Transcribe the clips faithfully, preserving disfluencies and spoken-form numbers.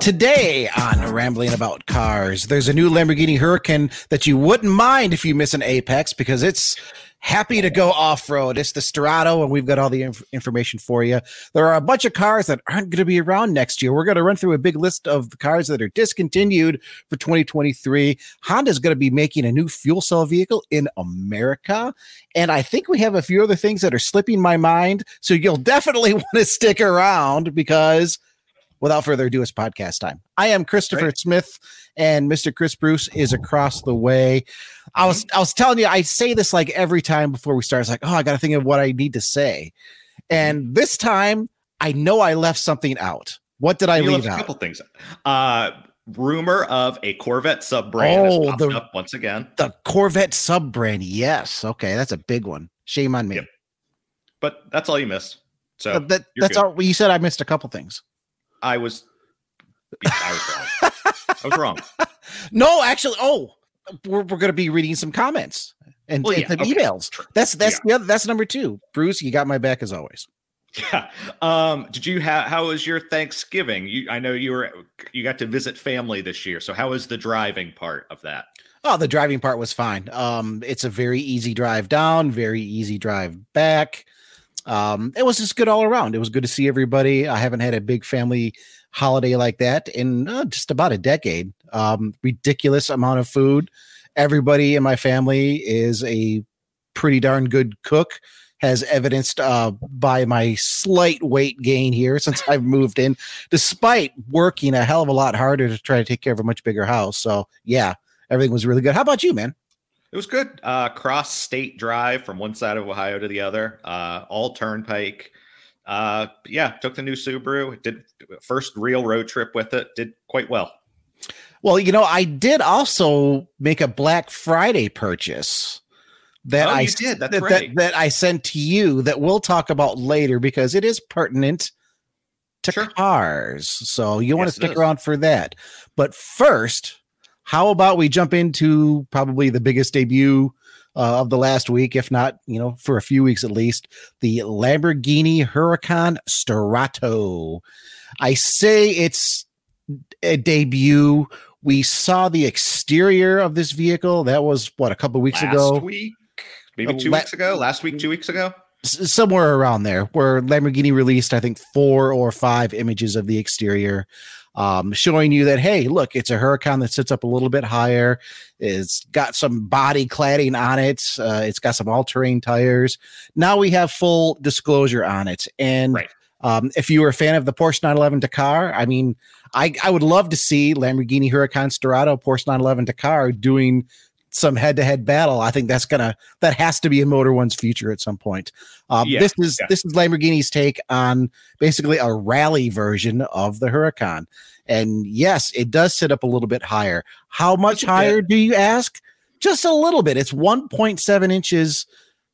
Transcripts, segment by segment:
Today on Rambling About Cars, there's a new Lamborghini Huracan that you wouldn't mind if you miss an Apex because it's happy to go off-road. It's the Sterrato, and we've got all the inf- information for you. There are a bunch of cars that aren't going to be around next year. We're going to run through a big list of the cars that are discontinued for twenty twenty-three. Honda's going to be making a new fuel cell vehicle in America, and I think we have a few other things that are slipping my mind, so you'll definitely want to stick around because without further ado, it's podcast time. I am Christopher Great. Smith, and Mister Chris Bruce is across the way. I was I was telling you, I say this like every time before we start. It's like, oh, I got to think of what I need to say. And this time, I know I left something out. What did I you leave left out? A couple things. Uh, rumor of a Corvette sub-brand oh, has popped up once again. The Corvette sub-brand, yes. Okay, that's a big one. Shame on me. Yep. But that's all you missed. So uh, that, that's good. all. You said I missed a couple things. I was, I was wrong. I was wrong. No, actually, oh, we're we're going to be reading some comments and, well, and yeah, some okay. emails. That's that's yeah. the other. That's number two. Bruce, you got my back as always. Yeah. Um. Did you have? How was your Thanksgiving? You, I know you were. You got to visit family this year. So how was the driving part of that? Oh, the driving part was fine. Um, it's a very easy drive down, very easy drive back. Um, it was just good all around. It was good to see everybody. I haven't had a big family holiday like that in uh, just about a decade. Um, ridiculous amount of food. Everybody in my family is a pretty darn good cook, has evidenced uh, by my slight weight gain here since I've moved in, despite working a hell of a lot harder to try to take care of a much bigger house. So yeah, everything was really good. How about you, man? It was good. Uh, cross state drive from one side of Ohio to the other, uh, all turnpike. Uh, yeah, took the new Subaru. Did first real road trip with it. Did quite well. Well, you know, I did also make a Black Friday purchase that oh, I you did. That's that, right. that, that I sent to you that we'll talk about later because it is pertinent to sure. cars. So you want yes, to stick around for that. But first, how about we jump into probably the biggest debut uh, of the last week, if not, you know, for a few weeks at least, the Lamborghini Huracan Sterrato. I say it's a debut. We saw the exterior of this vehicle. That was, what, a couple of weeks last ago? Last week? Maybe two uh, weeks ago? Last week, two weeks ago? S- somewhere around there, where Lamborghini released, I think, four or five images of the exterior. Um, showing you that, hey, look, it's a Huracan that sits up a little bit higher. It's got some body cladding on it. Uh, it's got some all-terrain tires. Now we have full disclosure on it. And right. um, if you were a fan of the Porsche nine eleven Dakar, I mean, I, I would love to see Lamborghini Huracan Sterrato, Porsche nine eleven Dakar doing some head-to-head battle. I think that's gonna that has to be in Motor One's future at some point. Um, yeah, this is yeah. this is Lamborghini's take on basically a rally version of the Huracan. And yes, it does sit up a little bit higher. How much higher do you ask? Just a little bit. It's one point seven inches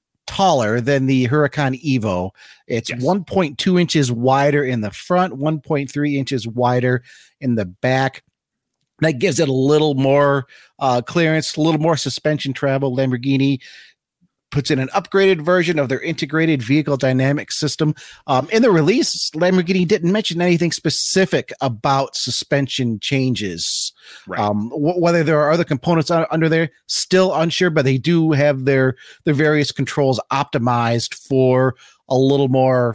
taller than the Huracan Evo. It's yes. one point two inches wider in the front, one point three inches wider in the back. That gives it a little more uh, clearance, a little more suspension travel. Lamborghini puts in an upgraded version of their integrated vehicle dynamic system. Um, in the release, Lamborghini didn't mention anything specific about suspension changes. Right. Um, w- whether there are other components under there, still unsure, but they do have their, their various controls optimized for a little more.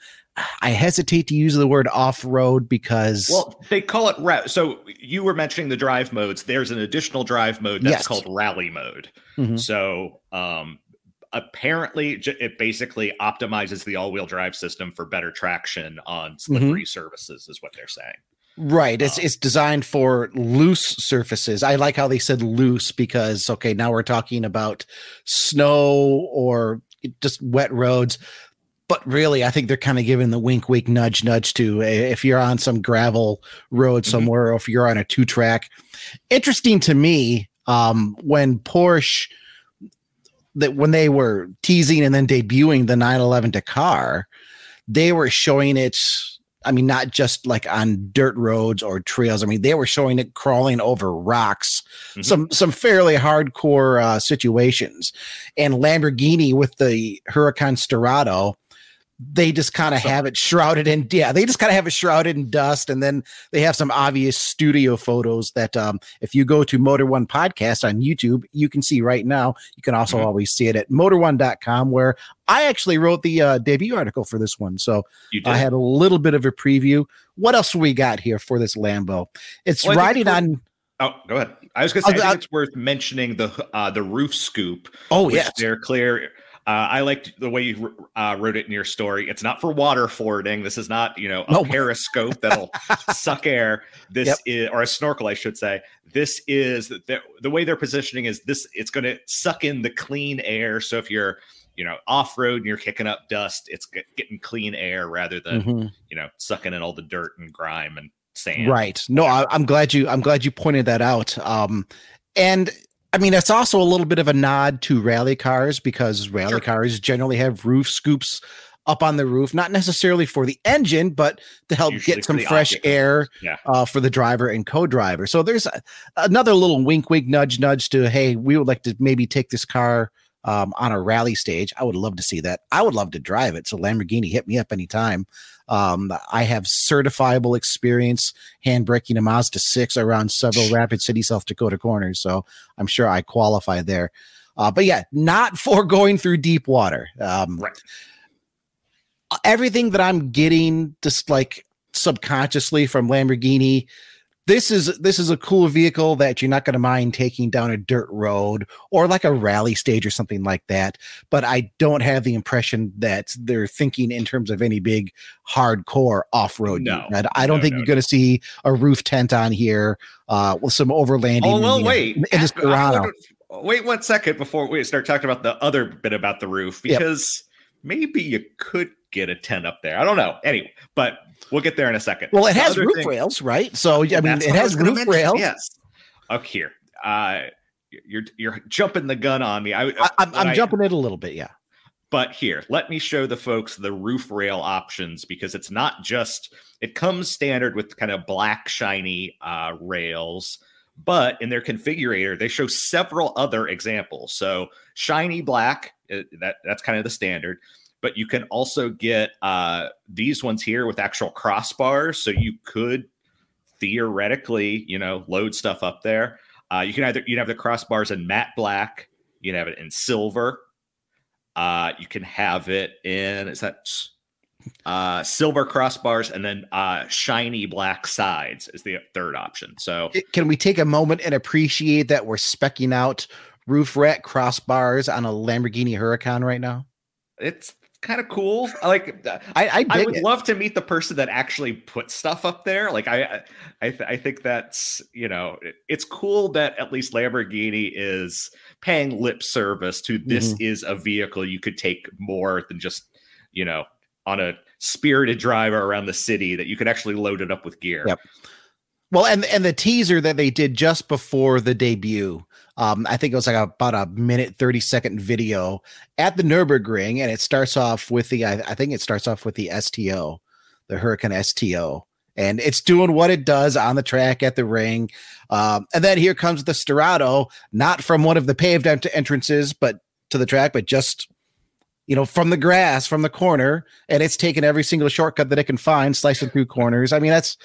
I hesitate to use the word off-road because... Well, they call it... Ra- so you were mentioning the drive modes. There's an additional drive mode that's yes. called rally mode. Mm-hmm. So um, apparently it basically optimizes the all-wheel drive system for better traction on slippery mm-hmm. surfaces is what they're saying. Right. It's um, it's designed for loose surfaces. I like how they said loose because, okay, now we're talking about snow or just wet roads. But really, I think they're kind of giving the wink, wink, nudge, nudge to if you're on some gravel road somewhere mm-hmm. or if you're on a two track. Interesting to me um, when Porsche, that when they were teasing and then debuting the nine eleven Dakar, they were showing it. I mean, not just like on dirt roads or trails. I mean, they were showing it crawling over rocks, mm-hmm. some some fairly hardcore uh, situations. And Lamborghini with the Huracan Sterrato, they just kind of So- have it shrouded in, yeah, they just kind of have it shrouded in dust. And then they have some obvious studio photos that um, if you go to Motor One Podcast on YouTube, you can see right now. You can also Mhm. always see it at motor one dot com, where I actually wrote the uh, debut article for this one. So You did. I had a little bit of a preview. What else we got here for this Lambo? It's Well, I think riding it's on. Oh, go ahead. I was going to say, I'll- I I'll- think it's worth mentioning the uh, the roof scoop. Oh, which yes. they're clear. Uh, I liked the way you uh, wrote it in your story. It's not for water fording. This is not, you know, a No. periscope that'll suck air. This Yep. is, or a snorkel, I should say. This is the, the way they're positioning is this. It's going to suck in the clean air. So if you're, you know, off road and you're kicking up dust, it's get, getting clean air rather than Mhm. you know sucking in all the dirt and grime and sand. Right. No, I, I'm glad you. I'm glad you pointed that out. Um, and I mean, it's also a little bit of a nod to rally cars because rally Sure. cars generally have roof scoops up on the roof, not necessarily for the engine, but to help Usually get for some the fresh occupants. air Yeah. uh, for the driver and co-driver. So there's a, another little wink, wink, nudge, nudge to, hey, we would like to maybe take this car um, on a rally stage. I would love to see that. I would love to drive it. So Lamborghini, hit me up anytime. Um, I have certifiable experience handbraking a Mazda six around several Rapid City, South Dakota corners. So I'm sure I qualify there. Uh, but yeah, not for going through deep water. Um, Right. Everything that I'm getting just like subconsciously from Lamborghini, this is this is a cool vehicle that you're not going to mind taking down a dirt road or like a rally stage or something like that. But I don't have the impression that they're thinking in terms of any big hardcore off-road. No. use. I don't No, think no, you're going to see a roof tent on here uh, with some overlanding. Oh well, in the- wait. in the I- Sperano. I- Wait one second before we start talking about the other bit about the roof, Yep. because maybe you could get a tent up there. I don't know. Anyway, but we'll get there in a second. Well, it The has other roof thing- rails, right? So I mean, That's it what I has was gonna roof mention. rails. Yes. Okay, here. Uh, you're you're jumping the gun on me. I, I, I'm, what I'm I- jumping it a little bit, yeah. But here, let me show the folks the roof rail options, because it's not just, it comes standard with kind of black shiny uh, rails, but in their configurator, they show several other examples. So shiny black, uh, that that's kind of the standard, but you can also get uh, these ones here with actual crossbars. So you could theoretically, you know, load stuff up there. Uh, you can either, you can have the crossbars in matte black, you can have it in silver. Uh, you can have it in, is that uh, silver crossbars, and then uh, shiny black sides is the third option. So Can we take a moment and appreciate that we're specking out roof rack crossbars on a Lamborghini Huracan right now? it's kind of cool. I like, I, I I dig would it. love to meet the person that actually puts stuff up there. Like I, I, th- I think that's, you know, it- it's cool that at least Lamborghini is paying lip service to this Mm-hmm. is a vehicle you could take more than just, you know, on a spirited drive around the city, that you could actually load it up with gear. Yep. Well, and and the teaser that they did just before the debut, um, I think it was like a, about a minute thirty second video at the Nürburgring, and it starts off with the I, I think it starts off with the S T O, the Huracan S T O, and it's doing what it does on the track at the ring, um, and then here comes the Sterrato, not from one of the paved ent- entrances, but to the track, but just you know from the grass, from the corner, and it's taking every single shortcut that it can find, slicing through corners. I mean, that's.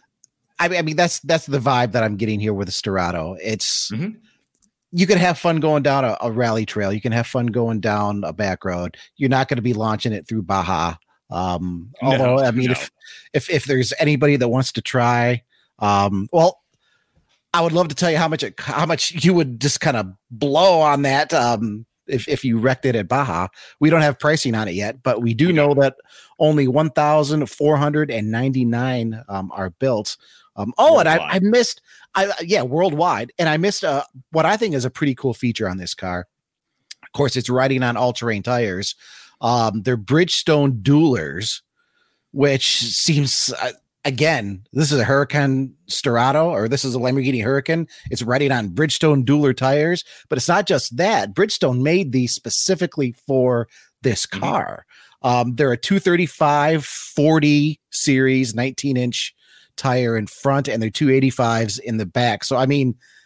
I mean, I mean that's that's the vibe that I'm getting here with the Sterrato. It's Mhm. you can have fun going down a, a rally trail. You can have fun going down a back road. You're not going to be launching it through Baja. Um, No, although I mean, no. if if if there's anybody that wants to try, um, well, I would love to tell you how much it, how much you would just kind of blow on that. Um, if if you wrecked it at Baja, we don't have pricing on it yet, but we do know that only one thousand four hundred ninety-nine um, are built. Um, oh, and I, I missed, I yeah, worldwide, and I missed uh, what I think is a pretty cool feature on this car. Of course, it's riding on all-terrain tires. Um, they're Bridgestone Duelers, which seems uh, again, this is a Huracan Sterrato, or this is a Lamborghini Huracan. It's riding on Bridgestone Dueler tires, but it's not just that. Bridgestone made these specifically for this car. Mm-hmm. Um, they're a two thirty-five forty series, nineteen inch tire in front, and they're two eighty-fives in the back. So I mean,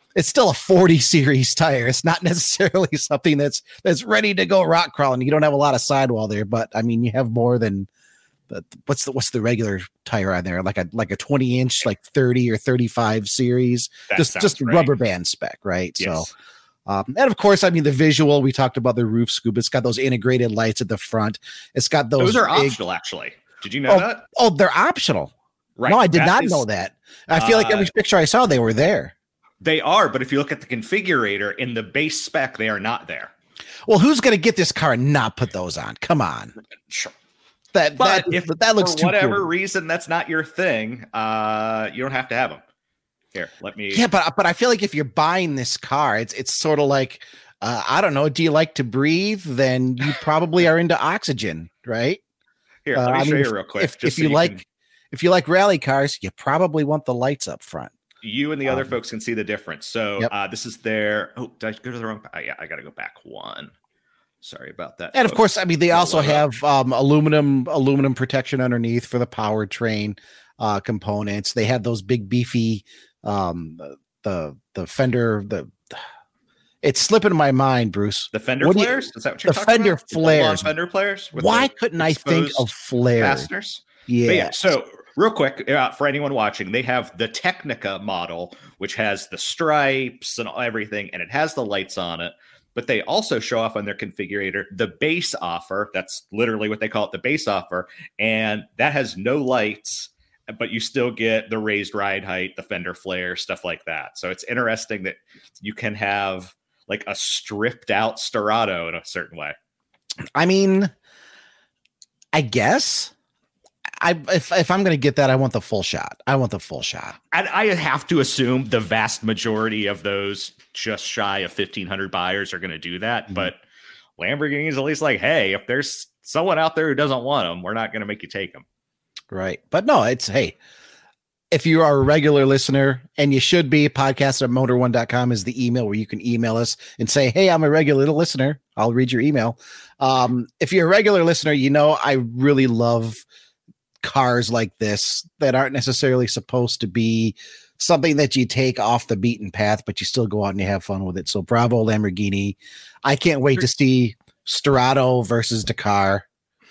it's still a forty series tire. It's not necessarily something that's that's ready to go rock crawling. You don't have a lot of sidewall there, but I mean, you have more than the what's the what's the regular tire on there? Like a like a twenty inch, like thirty or thirty-five series, That just sounds just right. rubber band spec, right? Yes. So. Um, and of course, I mean, the visual, we talked about the roof scoop. It's got those integrated lights at the front. It's got those. Those are big, optional, actually. Did you know oh, that? oh, they're optional. Right. No, I did That not is- know that. I feel like every uh, picture I saw, they were there. They are, but if you look at the configurator in the base spec, they are not there. Well, who's going to get this car and not put those on? Come on. Sure. That, But that, if that looks for too whatever cool. reason that's not your thing, uh, you don't have to have them. Here, let me. Yeah, but but I feel like if you're buying this car, it's it's sort of like, uh, I don't know, do you like to breathe? Then you probably are into oxygen, right? Here, Uh, let me I show mean, you if- real quick. If, just if so you like can- if you like rally cars, you probably want the lights up front. you and the other um, folks can see the difference. So Yep. uh, this is their. Oh, did I go to the wrong? Uh, yeah, I got to go back one. Sorry about that. And of folks. course, I mean, they Pull also that up. have um, aluminum aluminum protection underneath for the powertrain uh, components. They have those big beefy um, the the fender the. It's slipping my mind, Bruce. the fender what do you- flares. Is that what you're the talking fender about? The full-on flares. Fender flares. with Why the couldn't I think exposed of flares? fasteners? Yeah. But yeah, so real quick, uh, for anyone watching, they have the Technica model, which has the stripes and everything, and it has the lights on it. But they also show off on their configurator the base offer. That's literally what they call it, the base offer. And that has no lights, but you still get the raised ride height, the fender flare, stuff like that. So it's interesting that you can have like a stripped out Sterrato in a certain way. I mean, I guess I if if I'm going to get that, I want the full shot. I want the full shot. And I have to assume the vast majority of those just shy of fifteen hundred buyers are going to do that. Mm-hmm. But Lamborghini's at least like, hey, if there's someone out there who doesn't want them, we're not going to make you take them. Right. But no, it's hey, if you are a regular listener, and you should be, podcast at motor one dot com is the email where you can email us and say, hey, I'm a regular listener. I'll read your email. Um, if you're a regular listener, you know I really love cars like this that aren't necessarily supposed to be something that you take off the beaten path, but you still go out and you have fun with it. So bravo, Lamborghini. I can't wait to see Sterrato versus Dakar,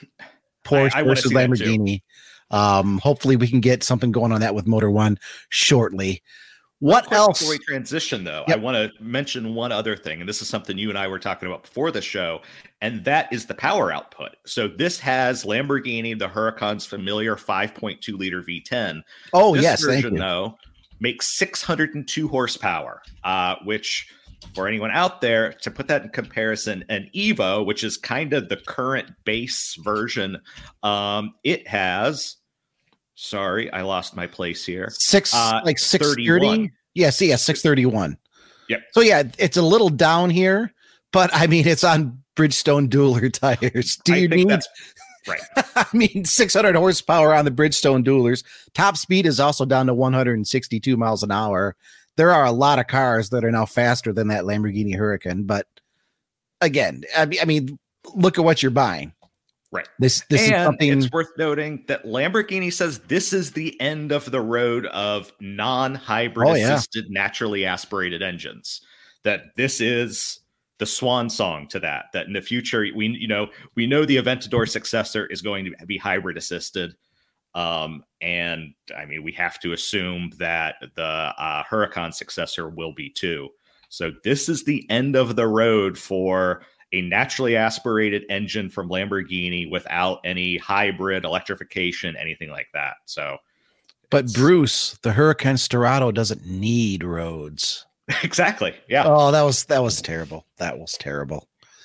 Porsche I- I wanna versus see that too. Lamborghini. Um, hopefully we can get something going on that with Motor One shortly. What Quick else? Before we transition, though, Yep. I want to mention one other thing, and this is something you and I were talking about before the show, and that is the power output. So this has Lamborghini, the Huracan's familiar five point two liter V ten. Oh, This yes, thank version, you. though, makes six hundred two horsepower, uh, which for anyone out there, to put that in comparison, an Evo, which is kind of the current base version, um, it has, sorry, I lost my place here. Six, Uh, like six thirty-one. thirty. Yeah, see, yeah, six thirty-one. Yep. So yeah, it's a little down here, but I mean, it's on Bridgestone dueler tires. Do I you think need? that's right. I mean, six hundred horsepower on the Bridgestone duelers. Top speed is also down to one hundred sixty-two miles an hour. There are a lot of cars that are now faster than that Lamborghini Huracan, but again, I mean, I mean, look at what you're buying. Right. This this and is something. it's worth noting that Lamborghini says this is the end of the road of non-hybrid Oh, yeah. assisted naturally aspirated engines. That this is the swan song to that. That in the future, we you know we know the Aventador successor is going to be hybrid assisted, um, and I mean we have to assume that the uh, Huracan successor will be too. So this is the end of the road for a naturally aspirated engine from Lamborghini without any hybrid electrification, anything like that. So, But it's- Bruce, the Huracan Sterrato doesn't need roads. exactly, yeah. Oh, that was that was terrible. That was terrible.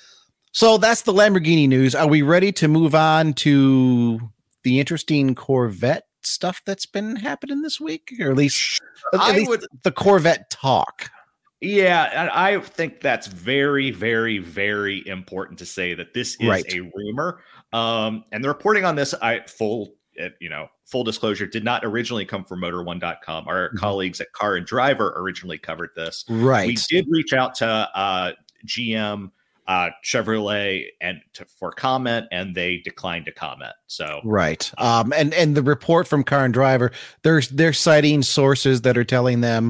So that's the Lamborghini news. Are we ready to move on to the interesting Corvette stuff that's been happening this week, or at least, at I least would- the Corvette talk? Yeah, and I think that's very, very, very important to say that this is Right. a rumor. Um, and the reporting on this, I full, uh, you know, full disclosure, did not originally come from motor one dot com. Our Mhm. colleagues at Car and Driver originally covered this. Right. We did reach out to uh, G M, uh, Chevrolet, and to, for comment, and they declined to comment. So Right. Um, and, and the report from Car and Driver, they're, they're citing sources that are telling them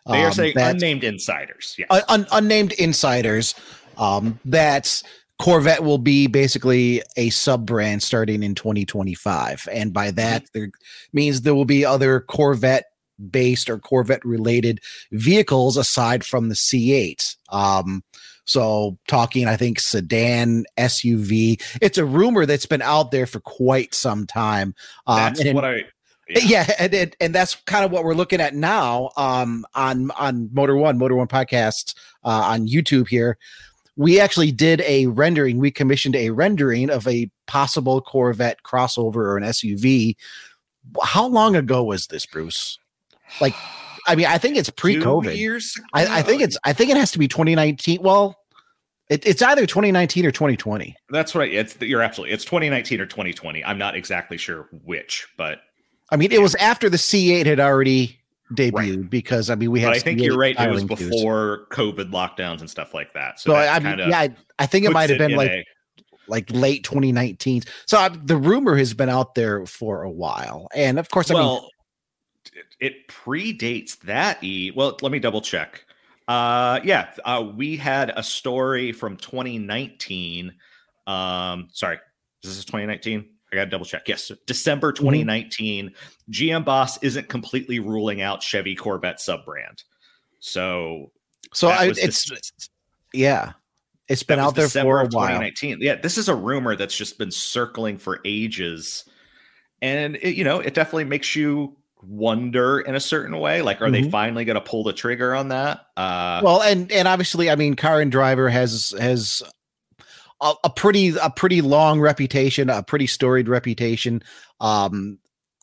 They are um, saying that, unnamed insiders. Yes. un, un, unnamed insiders um, that Corvette will be basically a sub brand starting in twenty twenty-five. And by that, mm-hmm. there means there will be other Corvette based or Corvette related vehicles aside from the C eight. Um, so talking, I think, sedan, S U V. It's a rumor that's been out there for quite some time. Um, that's and what I. Yeah, yeah and, and and that's kind of what we're looking at now um, on on Motor One, Motor One podcast uh, on YouTube here. We actually did a rendering. We commissioned a rendering of a possible Corvette crossover or an S U V. How long ago was this, Bruce? Like, I mean, I think it's pre-COVID. Two years. I, I think it's. I think it has to be twenty nineteen. Well, it, it's either twenty nineteen or twenty twenty. That's right. It's you're absolutely. It's twenty nineteen or twenty twenty. I'm not exactly sure which, but I mean, it was after the C eight had already debuted right. because I mean we had. But I think you're right. It was before queues. COVID lockdowns and stuff like that. So, so I mean, yeah, I, I think it might have been like a, like late twenty nineteen. So I, the rumor has been out there for a while, and of course, I well, mean. It predates that. E well, let me double check. Uh, yeah, uh, we had a story from twenty nineteen. Um, sorry, this is twenty nineteen. I got to double check. Yes, December twenty nineteen. Mm-hmm. G M Boss isn't completely ruling out Chevy Corvette sub brand. So, so I, it's dismissed. yeah, it's been out there December for a while. twenty nineteen. Yeah, this is a rumor that's just been circling for ages, and it, you know, it definitely makes you wonder in a certain way, like, are mm-hmm. they finally going to pull the trigger on that? Uh, well, and and obviously, I mean, Car and Driver has has a, a pretty a pretty long reputation, a pretty storied reputation. Um,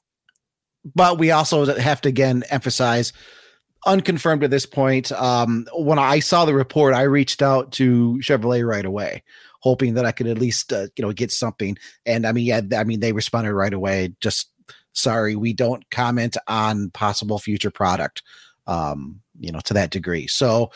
but we also have to again emphasize, unconfirmed at this point. Um, when I saw the report, I reached out to Chevrolet right away, hoping that I could at least uh, you know get something. And I mean, yeah, I mean, they responded right away. Just sorry, we don't comment on possible future product, um, you know, to that degree. So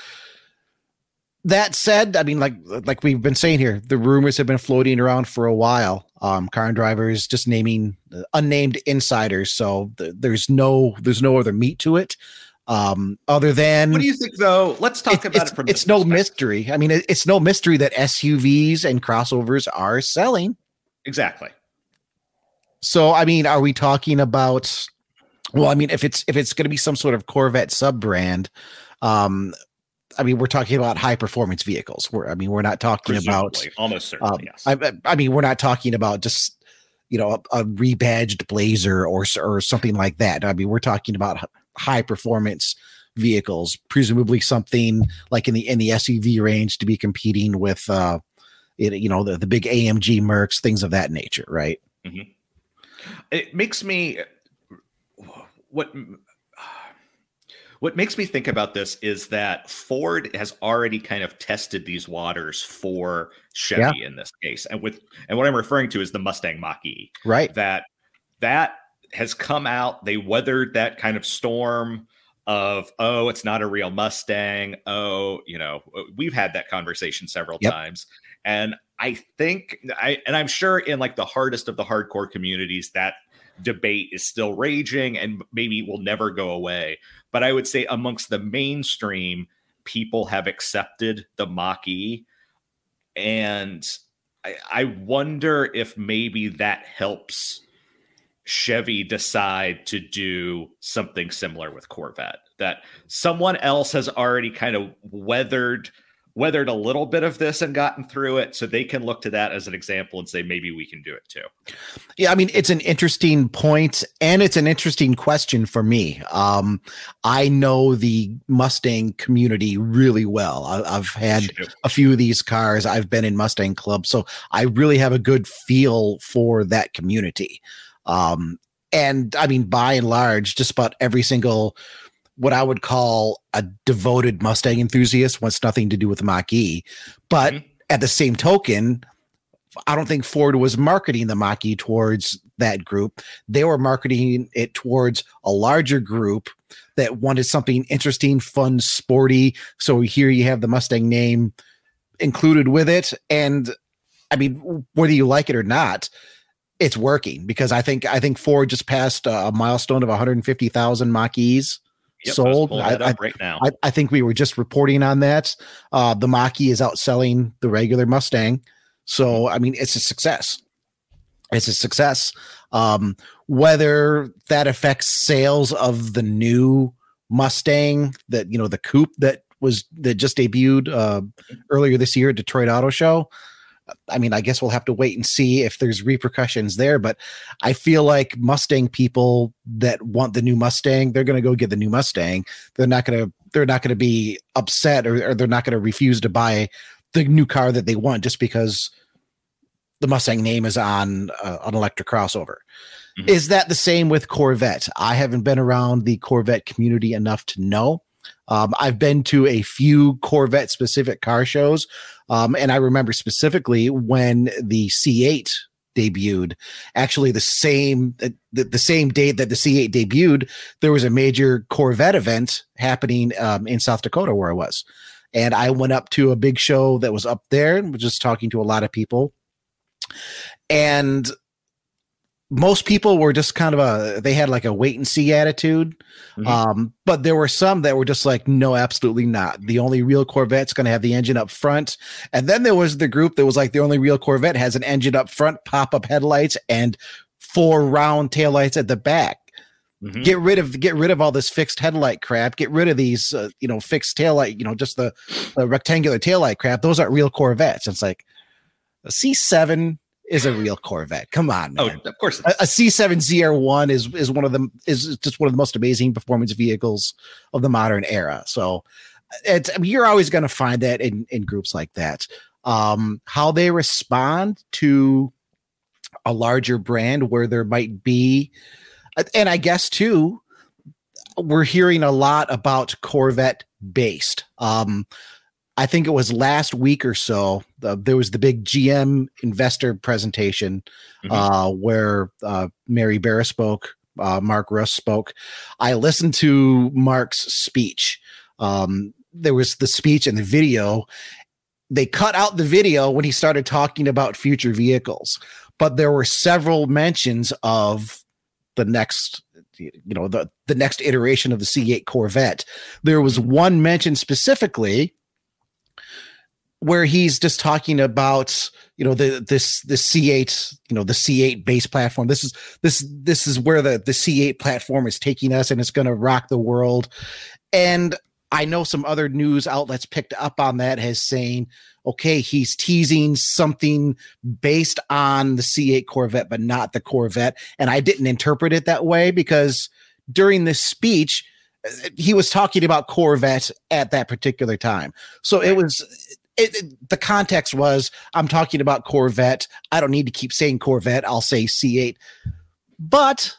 that said, I mean, like, like we've been saying here, the rumors have been floating around for a while. Um, Car and Driver is just naming uh, unnamed insiders. So th- there's no, there's no other meat to it. Um, other than what do you think though? Let's talk it, about it's, it from it's no mystery. I mean, it, it's no mystery that S U Vs and crossovers are selling. Exactly. So, I mean, are we talking about, well, I mean, if it's, if it's going to be some sort of Corvette sub brand, um, I mean, we're talking about high performance vehicles. We're, I mean, we're not talking Presumably, about almost certainly. Um, yes. I, I mean, we're not talking about just, you know, a, a rebadged Blazer or, or something like that. I mean, we're talking about high performance vehicles, presumably something like in the, in the S U V range to be competing with, uh, it, you know, the, the big A M G Mercs, things of that nature. Right. Mm-hmm. It makes me what what makes me think about this is that Ford has already kind of tested these waters for Chevy yeah. in this case, and with and what I'm referring to is the Mustang Mach-E, right? That that has come out. They weathered that kind of storm of oh, it's not a real Mustang. Oh, you know, we've had that conversation several yep. times, and I think I and I'm sure in like the hardest of the hardcore communities that debate is still raging and maybe will never go away. But I would say amongst the mainstream, people have accepted the Mach-E. And I, I wonder if maybe that helps Chevy decide to do something similar with Corvette, that someone else has already kind of weathered weathered a little bit of this and gotten through it, so they can look to that as an example and say, maybe we can do it too. Yeah. I mean, it's an interesting point and it's an interesting question for me. Um, I know the Mustang community really well. I, I've had a few of these cars. I've been in Mustang Club, so I really have a good feel for that community. Um, and I mean, by and large, just about every single what I would call a devoted Mustang enthusiast wants nothing to do with the Mach-E. But mm-hmm. at the same token, I don't think Ford was marketing the Mach-E towards that group. They were marketing it towards a larger group that wanted something interesting, fun, sporty. So here you have the Mustang name included with it. And I mean, whether you like it or not, it's working, because I think I think Ford just passed a milestone of one hundred fifty thousand Mach-E's. Yep, sold. I, I, I, right now. I, I think we were just reporting on that. Uh, the Mach-E is outselling the regular Mustang. So, I mean, it's a success. It's a success. Um, whether that affects sales of the new Mustang, that, you know, the coupe that was that just debuted uh, earlier this year at Detroit Auto Show. I mean, I guess we'll have to wait and see if there's repercussions there, but I feel like Mustang people that want the new Mustang, they're going to go get the new Mustang. They're not going to, they're not going to be upset, or, or they're not going to refuse to buy the new car that they want just because the Mustang name is on uh, an electric crossover. Mm-hmm. Is that the same with Corvette? I haven't been around the Corvette community enough to know. Um, I've been to a few Corvette specific car shows. Um, and I remember specifically when the C eight debuted, actually the same, the, the same date that the C eight debuted, there was a major Corvette event happening um, in South Dakota where I was. And I went up to a big show that was up there and was just talking to a lot of people. And most people were just kind of a, they had like a wait and see attitude. Mm-hmm. Um, but there were some that were just like, no, absolutely not. The only real Corvette's going to have the engine up front. And then there was the group that was like, the only real Corvette has an engine up front, pop up headlights, and four round taillights at the back. Mm-hmm. Get rid of, get rid of all this fixed headlight crap. Get rid of these, uh, you know, fixed taillight, you know, just the, the rectangular taillight crap. Those aren't real Corvettes. It's like a C seven is a real Corvette. Come on, man. Oh, of course. A, a C seven Z R one is is one of them is just one of the most amazing performance vehicles of the modern era. So it's, I mean, you're always going to find that in in groups like that. Um, how they respond to a larger brand where there might be, and I guess too, we're hearing a lot about Corvette based. Um, I think it was last week or so, uh, there was the big G M investor presentation mm-hmm. uh, where uh, Mary Barra spoke, uh, Mark Russ spoke. I listened to Mark's speech. Um, there was the speech and the video. They cut out the video when he started talking about future vehicles, but there were several mentions of the next, you know, the, the next iteration of the C eight Corvette. There was one mention specifically where he's just talking about, you know, the this the C eight, you know, the C eight base platform. This is this this is where the the C eight platform is taking us, and it's going to rock the world. And I know some other news outlets picked up on that as saying, okay, he's teasing something based on the C eight Corvette, but not the Corvette. And I didn't interpret it that way because during this speech, he was talking about Corvette at that particular time. So it was. It, it, the context was, I'm talking about Corvette. I don't need to keep saying Corvette. I'll say C eight. But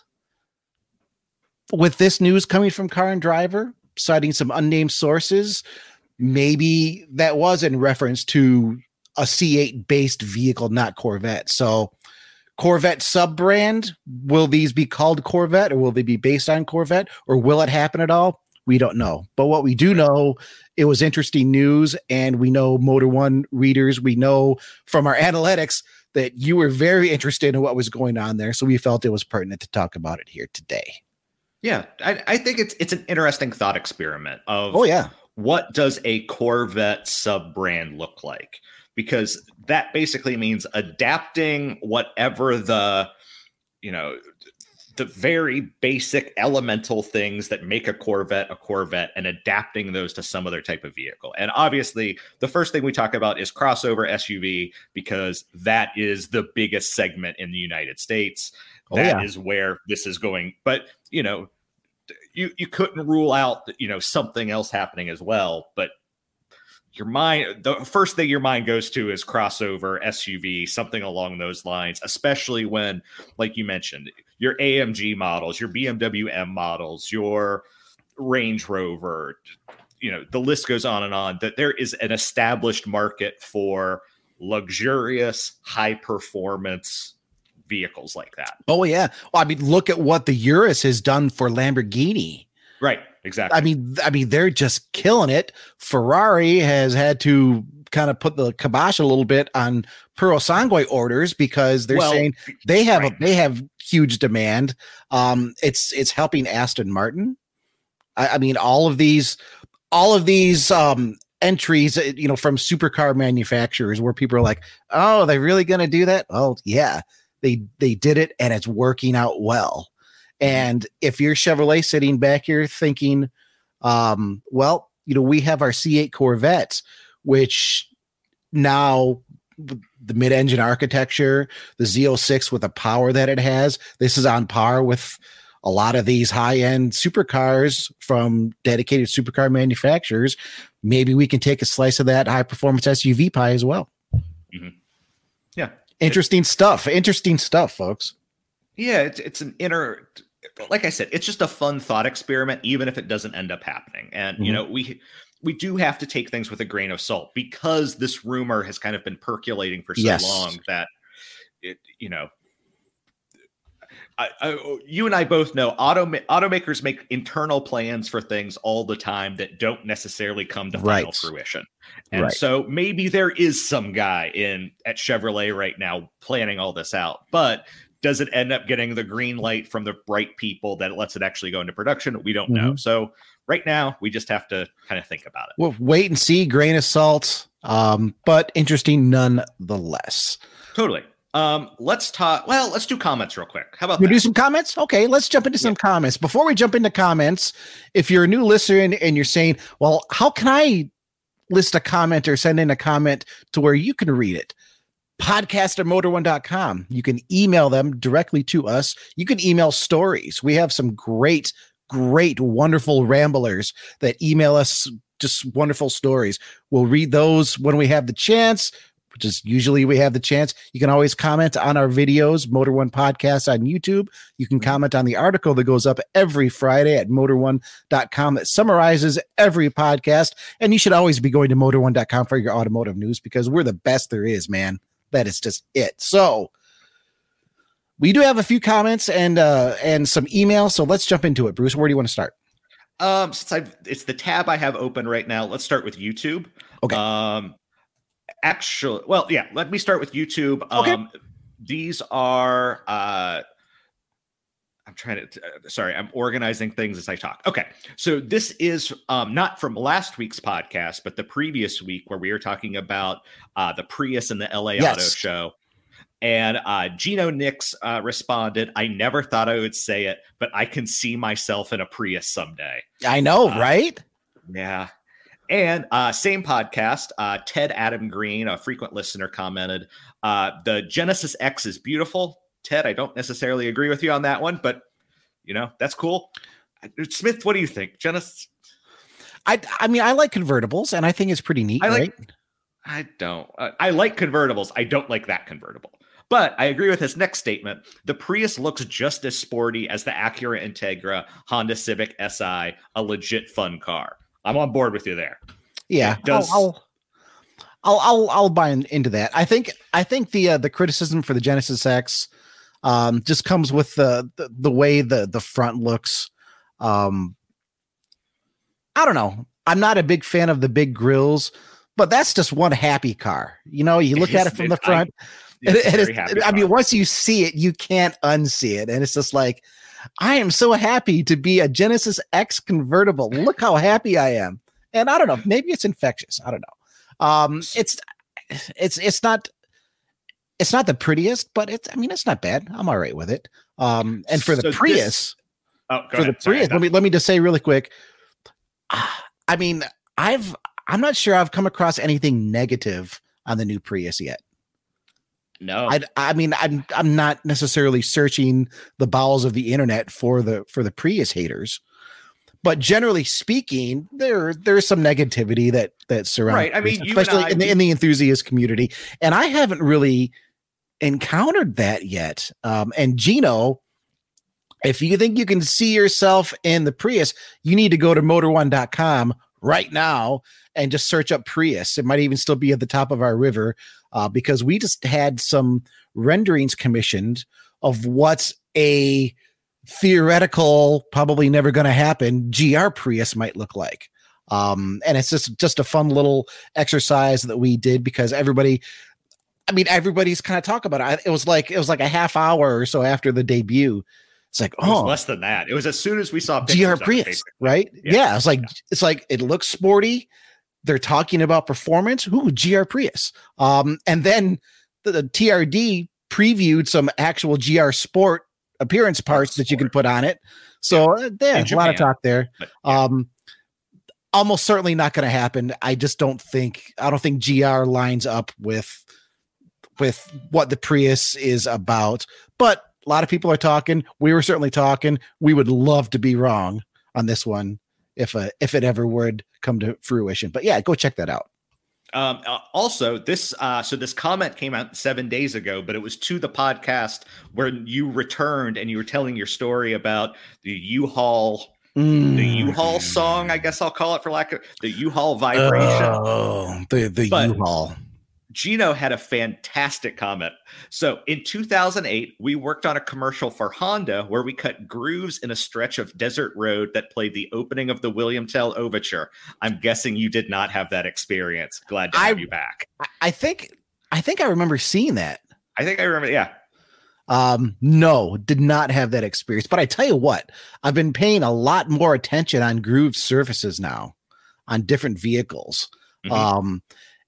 with this news coming from Car and Driver, citing some unnamed sources, maybe that was in reference to a C eight based vehicle, not Corvette. So Corvette sub-brand, will these be called Corvette, or will they be based on Corvette, or will it happen at all? We don't know. But what we do know, it was interesting news, and we know Motor One readers, we know from our analytics that you were very interested in what was going on there. So we felt it was pertinent to talk about it here today. Yeah, I, I think it's it's an interesting thought experiment of, oh yeah, what does a Corvette sub-brand look like? Because that basically means adapting whatever the, you know, the very basic elemental things that make a Corvette a Corvette and adapting those to some other type of vehicle. And obviously the first thing we talk about is crossover S U V, because that is the biggest segment in the United States. Oh, that yeah. is where this is going. But, you know, you, you couldn't rule out, you know, something else happening as well. But your mind, the first thing your mind goes to is crossover S U V, something along those lines, especially when, like you mentioned, your A M G models, your B M W M models, your Range Rover, you know, the list goes on and on, that there is an established market for luxurious, high performance vehicles like that. Oh yeah. Well, I mean, look at what the Urus has done for Lamborghini. Right. Exactly. I mean, I mean, they're just killing it. Ferrari has had to kind of put the kibosh a little bit on Purosangue orders because they're well, saying they have right. a, they have huge demand. Um, it's it's helping Aston Martin I, I mean, all of these, all of these um, entries, you know, from supercar manufacturers where people are like, oh, they're really going to do that? Oh, yeah, they, they did it and it's working out well. And if you're Chevrolet sitting back here thinking, um, well, you know, we have our C eight Corvettes, which now the mid-engine architecture, the Z oh six with the power that it has, this is on par with a lot of these high-end supercars from dedicated supercar manufacturers. Maybe we can take a slice of that high-performance S U V pie as well. Mm-hmm. Yeah. Interesting it, stuff. Interesting stuff, folks. Yeah, it's, it's an inner, like I said, it's just a fun thought experiment, even if it doesn't end up happening. And, mm-hmm. you know, we we do have to take things with a grain of salt because this rumor has kind of been percolating for so yes. long that, it, you know, I, I, you and I both know auto, automakers make internal plans for things all the time that don't necessarily come to final right. fruition. And right. so maybe there is some guy in at Chevrolet right now planning all this out, but does it end up getting the green light from the right people that lets it actually go into production? We don't mm-hmm. know. So right now we just have to kind of think about it. Well, wait and see, grain of salt, um, but interesting nonetheless. Totally. Um, let's talk. Well, let's do comments real quick. How about we that? do some comments? Okay, let's jump into some yeah. comments. Before we jump into comments, if you're a new listener and, and you're saying, well, how can I list a comment or send in a comment to where you can read it? podcast at motor one dot com. You can email them directly to us. You can email stories. We have some great, great, wonderful ramblers that email us just wonderful stories. We'll read those when we have the chance, which is usually we have the chance. You can always comment on our videos, Motor One Podcast on YouTube. You can comment on the article that goes up every Friday at motor one dot com that summarizes every podcast. And you should always be going to motor one dot com for your automotive news because we're the best there is, man. That is just it. So we do have a few comments and uh, and some emails. So let's jump into it. Bruce, where do you want to start? Um, since I've, it's the tab I have open right now. Let's start with YouTube. Okay. Um, actually, well, yeah. Let me start with YouTube. Okay. Um, these are. Uh, I'm trying to. Uh, sorry, I'm organizing things as I talk. Okay, so this is um, not from last week's podcast, but the previous week where we were talking about uh, the Prius and the L A yes. Auto Show. And uh, Gino Nix uh, responded, I never thought I would say it, but I can see myself in a Prius someday. I know, uh, right? Yeah. And uh, same podcast, uh, Ted Adam Green, a frequent listener, commented, uh, the Genesis X is beautiful. Ted, I don't necessarily agree with you on that one, but, you know, that's cool. Smith, what do you think? Genesis? I I mean, I like convertibles, and I think it's pretty neat, I like, right? I don't. Uh, I like convertibles. I don't like that convertible. But I agree with his next statement. The Prius looks just as sporty as the Acura Integra, Honda Civic S I, a legit fun car. I'm on board with you there. Yeah, does, I'll, I'll, I'll, I'll buy in, into that. I think, I think the uh, the criticism for the Genesis X um, just comes with the, the the way the the front looks. Um, I don't know. I'm not a big fan of the big grills, but that's just one happy car. You know, you look at it from the front. I, It, it is, I mean, once you see it, you can't unsee it. And it's just like, I am so happy to be a Genesis X convertible. Look how happy I am. And I don't know, maybe it's infectious. I don't know. Um, it's, it's, it's not, it's not the prettiest, but it's, I mean, it's not bad. I'm all right with it. Um, and for the so Prius, this, oh, go for ahead. the Prius, Sorry, let me, let me just say really quick. I mean, I've, I'm not sure I've come across anything negative on the new Prius yet. No, I, I mean, I'm I'm not necessarily searching the bowels of the internet for the for the Prius haters, but generally speaking, there there's some negativity that that surrounds. Right. I mean, Prius, especially I, in the in the enthusiast community, and I haven't really encountered that yet. Um, and Gino, if you think you can see yourself in the Prius, you need to go to motor one dot com right now and just search up Prius. It might even still be at the top of our river. Uh, because we just had some renderings commissioned of what a theoretical, probably never going to happen G R Prius might look like. Um, and it's just, just a fun little exercise that we did because everybody, I mean, everybody's kind of talk about it. It was like, it was like a half hour or so after the debut It's like, It was oh, less than that. It was as soon as we saw pictures G R of it, Prius, basically. right? Yeah. Yeah. It's like, Yeah. it's like, it looks sporty. They're talking about performance. Ooh, G R Prius. Um, and then the, the T R D previewed some actual G R Sport appearance parts that you can put on it. So yeah, uh, yeah a lot of talk there. But, yeah. Um, almost certainly not going to happen. I just don't think, I don't think G R lines up with, with what the Prius is about, but a lot of people are talking. We were certainly talking. We would love to be wrong on this one if uh, if it ever would come to fruition. But yeah, go check that out. Um, uh, also, this uh, so this comment came out seven days ago, but it was to the podcast where you returned and you were telling your story about the U-Haul, mm. the U-Haul song. I guess I'll call it for lack of the U-Haul vibration. Oh, the the but, U-Haul. Gino had a fantastic comment. So in two thousand eight, we worked on a commercial for Honda where we cut grooves in a stretch of desert road that played the opening of the William Tell Overture. I'm guessing you did not have that experience. Glad to have I, you back. I think I think I remember seeing that. I think I remember, yeah. Um, no, did not have that experience. But I tell you what, I've been paying a lot more attention on groove surfaces now on different vehicles. Mm-hmm. Um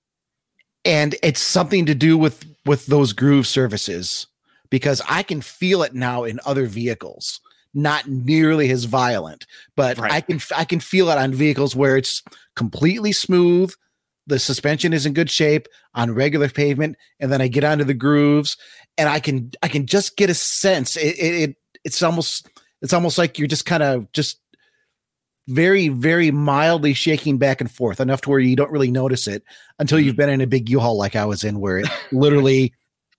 And it's something to do with, with those groove surfaces because I can feel it now in other vehicles, not nearly as violent, but right. I can, I can feel it on vehicles where it's completely smooth. The suspension is in good shape on regular pavement. And then I get onto the grooves and I can, I can just get a sense. It, it, it it's almost, it's almost like you're just kind of just very, very mildly shaking back and forth enough to where you don't really notice it until you've been in a big U-Haul like I was in, where it literally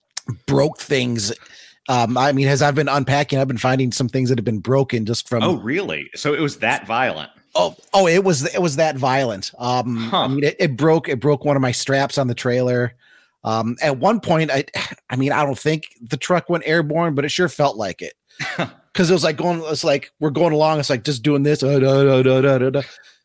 broke things. Um, I mean, as I've been unpacking, I've been finding some things that have been broken just from. Oh, really? So it was that violent? Oh, oh, it was, it was that violent. Um, huh. I mean, it, it broke, it broke one of my straps on the trailer. Um, at one point, I, I mean, I don't think the truck went airborne, but it sure felt like it. Because it was like going, it's like we're going along. It's like just doing this, uh, da, da, da, da, da.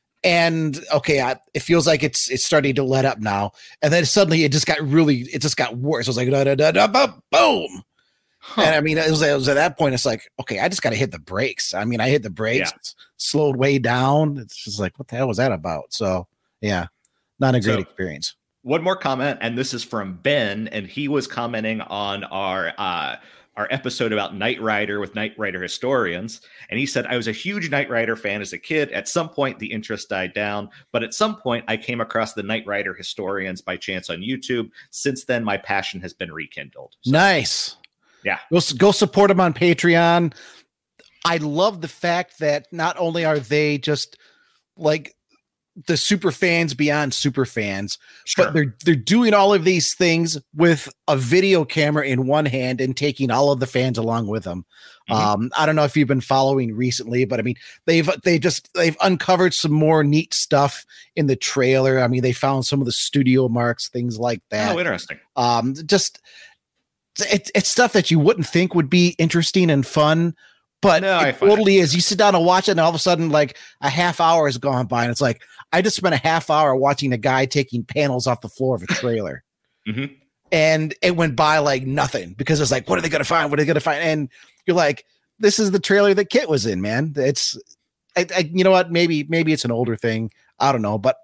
And okay, I, it feels like it's it's starting to let up now. And then suddenly it just got really, it just got worse. It was like da, da, da, da, da, boom. Huh. And I mean, it was, it was at that point. It's like, okay, I just got to hit the brakes. I mean, I hit the brakes, yeah. slowed way down. It's just like, what the hell was that about? So yeah, not a great so, experience. One more comment, and this is from Ben, and he was commenting on our. Uh, our episode about Knight Rider with Knight Rider historians. And he said, I was a huge Knight Rider fan as a kid. At some point, the interest died down. But at some point, I came across the Knight Rider historians by chance on YouTube. Since then, my passion has been rekindled. So, nice. Yeah. Go, go support them on Patreon. I love the fact that not only are they just like the super fans beyond super fans, sure. but they're they're doing all of these things with a video camera in one hand and taking all of the fans along with them. Mm-hmm. Um, I don't know if you've been following recently, but I mean, they've they just they've uncovered some more neat stuff in the trailer. I mean, they found some of the studio marks, things like that. Oh, interesting. Um, just it's it's stuff that you wouldn't think would be interesting and fun. But no, it totally it. is. You sit down and watch it, and all of a sudden, like a half hour has gone by, and it's like I just spent a half hour watching a guy taking panels off the floor of a trailer, mm-hmm. and it went by like nothing because it's like, what are they going to find? What are they going to find? And you're like, this is the trailer that Kit was in, man. It's, I, I, you know what? Maybe, maybe it's an older thing. I don't know, but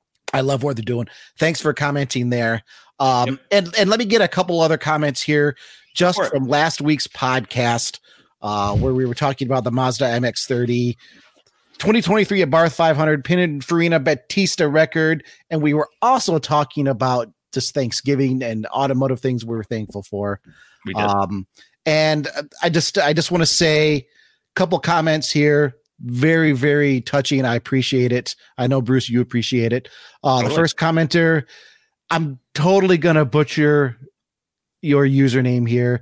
I love what they're doing. Thanks for commenting there. Um, yep. and and let me get a couple other comments here, just sure. from last week's podcast. Uh, where we were talking about the Mazda M X thirty, twenty twenty-three at Barth five hundred, Pininfarina Battista record, and we were also talking about just Thanksgiving and automotive things we were thankful for. We did. Um, and I just I just want to say a couple comments here. Very, very touching. I appreciate it. I know, Bruce, you appreciate it. Uh, totally. The first commenter, I'm totally gonna butcher your username here.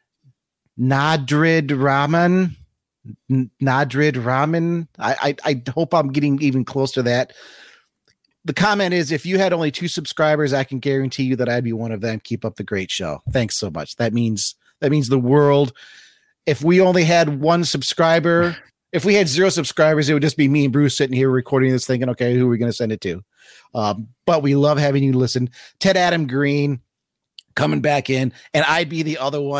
Nadrid Raman, Nadrid Raman. I, I I hope I'm getting even close to that. The comment is, if you had only two subscribers, I can guarantee you that I'd be one of them. Keep up the great show. Thanks so much. That means that means the world. If we only had one subscriber, if we had zero subscribers, it would just be me and Bruce sitting here recording this, thinking, okay, who are we going to send it to? Um, but we love having you listen. Ted Adam Green coming back in, and I'd be the other one.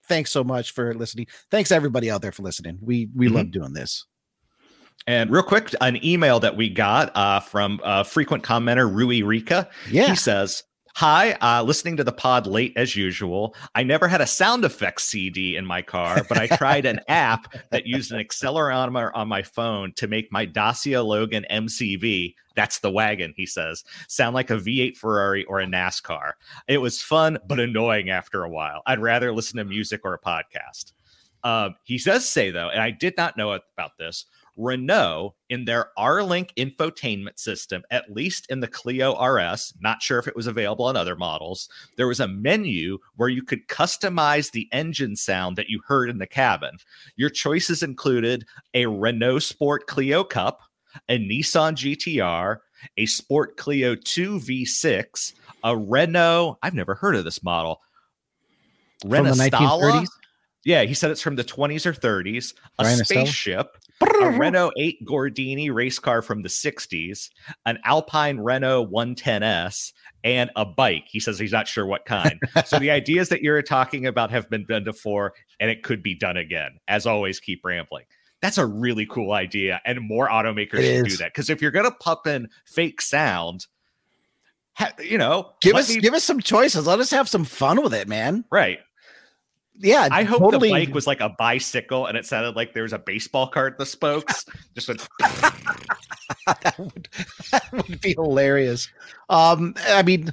thanks so much for listening. Thanks everybody out there for listening. We we mm-hmm. love doing this. And real quick, an email that we got uh, from uh, frequent commenter Rui Rika. Yeah. He says, hi, uh, listening to the pod late as usual. I never had a sound effects C D in my car, but I tried an app that used an accelerometer on my phone to make my Dacia Logan M C V, that's the wagon, he says, sound like a V eight Ferrari or a NASCAR. It was fun, but annoying after a while. I'd rather listen to music or a podcast. Um, he does say, though, and I did not know about this, Renault, in their R-Link infotainment system, at least in the Clio R S, not sure if it was available on other models, there was a menu where you could customize the engine sound that you heard in the cabin. Your choices included a Renault Sport Clio Cup, a Nissan G T R, a Sport Clio two V six, a Renault, I've never heard of this model, Renault from the nineteen thirties? Yeah, he said it's from the twenties or thirties, a Ryan spaceship, a Renault eight Gordini race car from the sixties, an Alpine Renault one ten S, and a bike. He says he's not sure what kind. So the ideas that you're talking about have been done before, and it could be done again. As always, keep rambling. That's a really cool idea, and more automakers it should is. do that. Because if you're going to pump in fake sound, ha- you know, give us me- give us some choices. Let us have some fun with it, man. Right. Yeah, I hope totally. the bike was like a bicycle and it sounded like there was a baseball card at the spokes. Just went that, would, that would be hilarious. Um, I mean,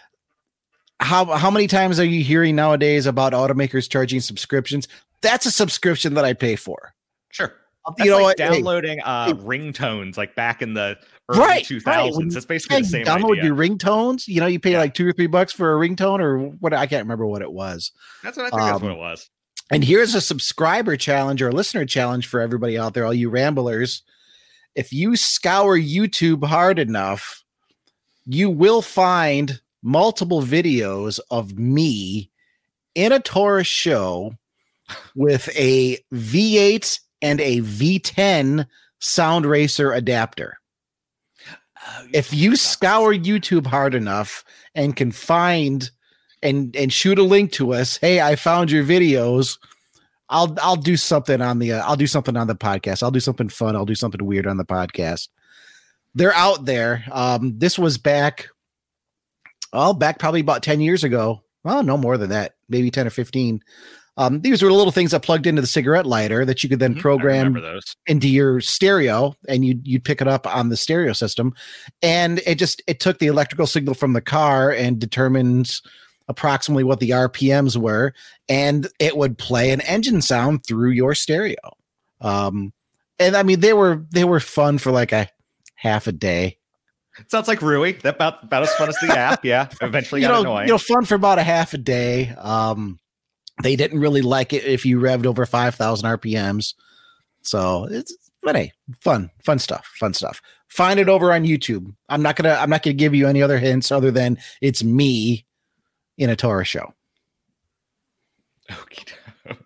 how how many times are you hearing nowadays about automakers charging subscriptions? That's a subscription that I pay for. Sure. You That's know like what? downloading Hey, uh, hey, ring-tones like back in the early right, two thousands. right. It's basically the same download idea. your ringtones. You know, you pay Yeah. like two or three bucks for a ringtone, or what? I can't remember what it was. That's what I think Um, that's what it was. And here's a subscriber challenge or a listener challenge for everybody out there, all you ramblers. If you scour YouTube hard enough, you will find multiple videos of me in a Taurus show with a V eight and a V ten Sound Racer adapter. Oh, If you scour YouTube hard enough and can find and and shoot a link to us, hey, I found your videos, I'll I'll do something on the uh, I'll do something on the podcast. I'll do something fun. I'll do something weird on the podcast. They're out there. Um, this was back, oh, back probably about ten years ago. Well, no more than that, maybe ten or fifteen. Um, these were little things that plugged into the cigarette lighter that you could then Mm-hmm. I program remember those. into your stereo, and you'd, you'd pick it up on the stereo system. And it just, it took the electrical signal from the car and determined approximately what the R P Ms were, and it would play an engine sound through your stereo. Um, and I mean, they were, they were fun for like a half a day. Sounds like Rui. That about, about as fun as the app. Yeah. Eventually you got know, annoying. you know, fun for about a half a day. Um, they didn't really like it if you revved over five thousand R P Ms. So it's, but hey, fun, fun stuff, fun stuff. Find it over on YouTube. I'm not going to, I'm not going to give you any other hints other than it's me in a Taurus show. Okay.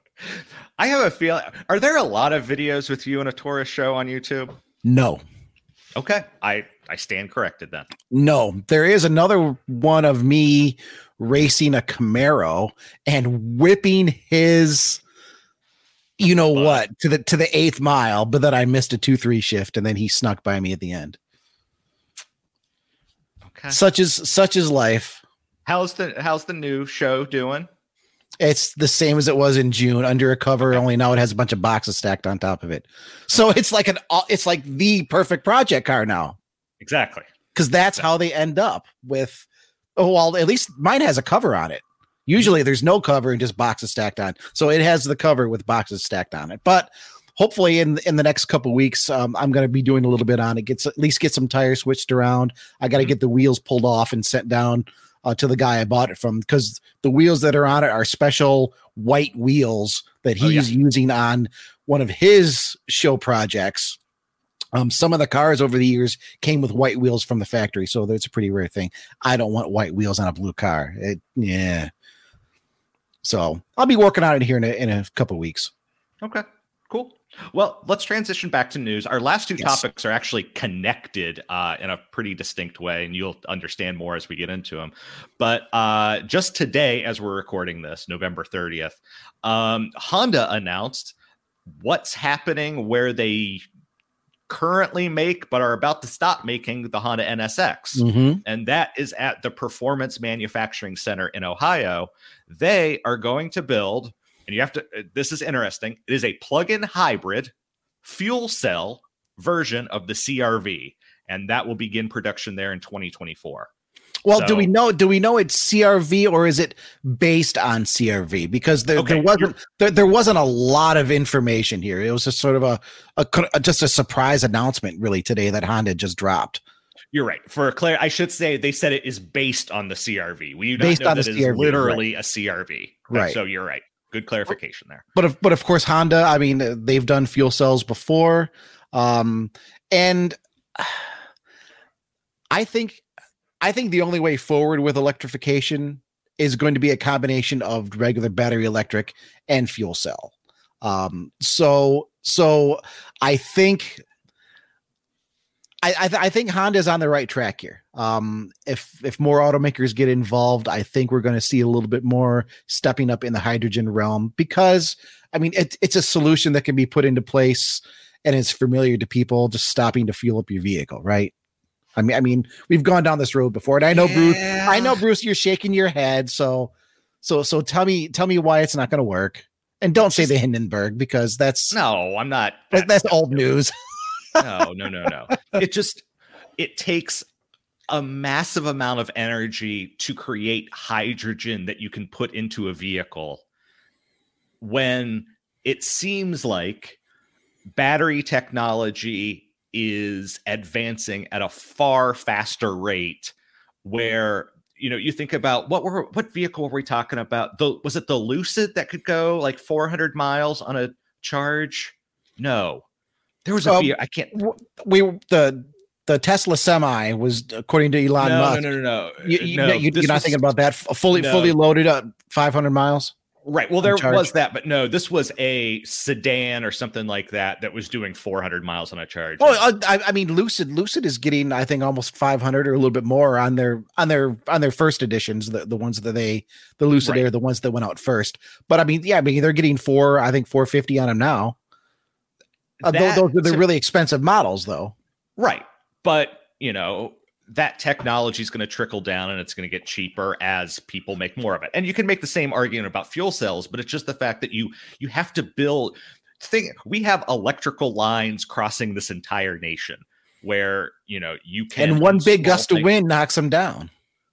I have a feeling, are there a lot of videos with you in a Taurus show on YouTube? No, Okay. I, I stand corrected then. no, there is another one of me racing a Camaro and whipping his, you know But- what, to the, to the eighth mile, but then I missed a two, three shift and then he snuck by me at the end. Okay. Such is, such is life. How's the, how's the new show doing? It's the same as it was in June, under a cover, only now it has a bunch of boxes stacked on top of it. So it's like an, it's like the perfect project car now, Exactly. because that's how they end up with, oh, well, at least mine has a cover on it. Usually there's no cover and just boxes stacked on. So it has the cover with boxes stacked on it. But hopefully in, in the next couple of weeks, um, I'm going to be doing a little bit on it. Gets at least get some tires switched around. I got to get the wheels pulled off and sent down uh, to the guy I bought it from, because the wheels that are on it are special white wheels that Oh, he's yeah. using on one of his show projects. Um, some of the cars over the years came with white wheels from the factory, so that's a pretty rare thing. I don't want white wheels on a blue car. It, yeah. So I'll be working on it here in a, in a couple of weeks. Okay, cool. Well, let's transition back to news. Our last two Yes. topics are actually connected uh, in a pretty distinct way, and you'll understand more as we get into them. But uh, just today, as we're recording this, November thirtieth, um, Honda announced what's happening where they currently make but are about to stop making the Honda N S X. Mm-hmm. And that is at the Performance Manufacturing Center in Ohio. They are going to build, and you have to, this is interesting, it is a plug-in hybrid fuel cell version of the C R V, and that will begin production there in twenty twenty-four. Well, So- do we know? Do we know it's C R V or is it based on C R V? Because there, Okay, there wasn't there, there wasn't a lot of information here. It was just sort of a, a just a surprise announcement, really, today that Honda just dropped. You're right. For Claire, I should say they said it is based on the C R V. We do Based not know on the that it C R V, is literally a C R V. Right. So you're right. Good clarification there. But of, but of course, Honda. I mean, they've done fuel cells before, um, and I think I think the only way forward with electrification is going to be a combination of regular battery electric and fuel cell. Um, so so I think I I, th- I think Honda's on the right track here. Um, if if more automakers get involved, I think we're going to see a little bit more stepping up in the hydrogen realm, because I mean it, it's a solution that can be put into place and it's familiar to people, just stopping to fuel up your vehicle, right? I mean, I mean, we've gone down this road before, and I know, Yeah. Bruce. I know, Bruce. You're shaking your head. So, so, so tell me, tell me why it's not going to work, and don't say the Hindenburg, because that's No, I'm not. that, that's old news. No, no, no, no. It just it takes a massive amount of energy to create hydrogen that you can put into a vehicle, when it seems like battery technology is advancing at a far faster rate, where, you know, you think about what were what vehicle were we talking about? The was it the Lucid that could go like four hundred miles on a charge? No. There was a Um, ve- I can't We the the Tesla Semi was, according to Elon no, Musk. no, no, no, no. You, you, no, you, this you're not was- thinking about that. F- Fully, No. fully loaded up, five hundred miles. Right. Well, there charge. was that, but no, this was a sedan or something like that that was doing four hundred miles on a charge. Oh, I, I mean, Lucid, Lucid is getting, I think, almost five hundred or a little bit more on their on their on their first editions, the, the ones that they the Lucid Right. Air, the ones that went out first. But I mean, yeah, I mean, they're getting four, I think, four fifty on them now. Uh, tho- That- those are the to- really expensive models, though. Right. But, you know, that technology is going to trickle down and it's going to get cheaper as people make more of it. And you can make the same argument about fuel cells, but it's just the fact that you you have to build thing. We have electrical lines crossing this entire nation where, you know, you can And one big install gust of things- wind knocks them down.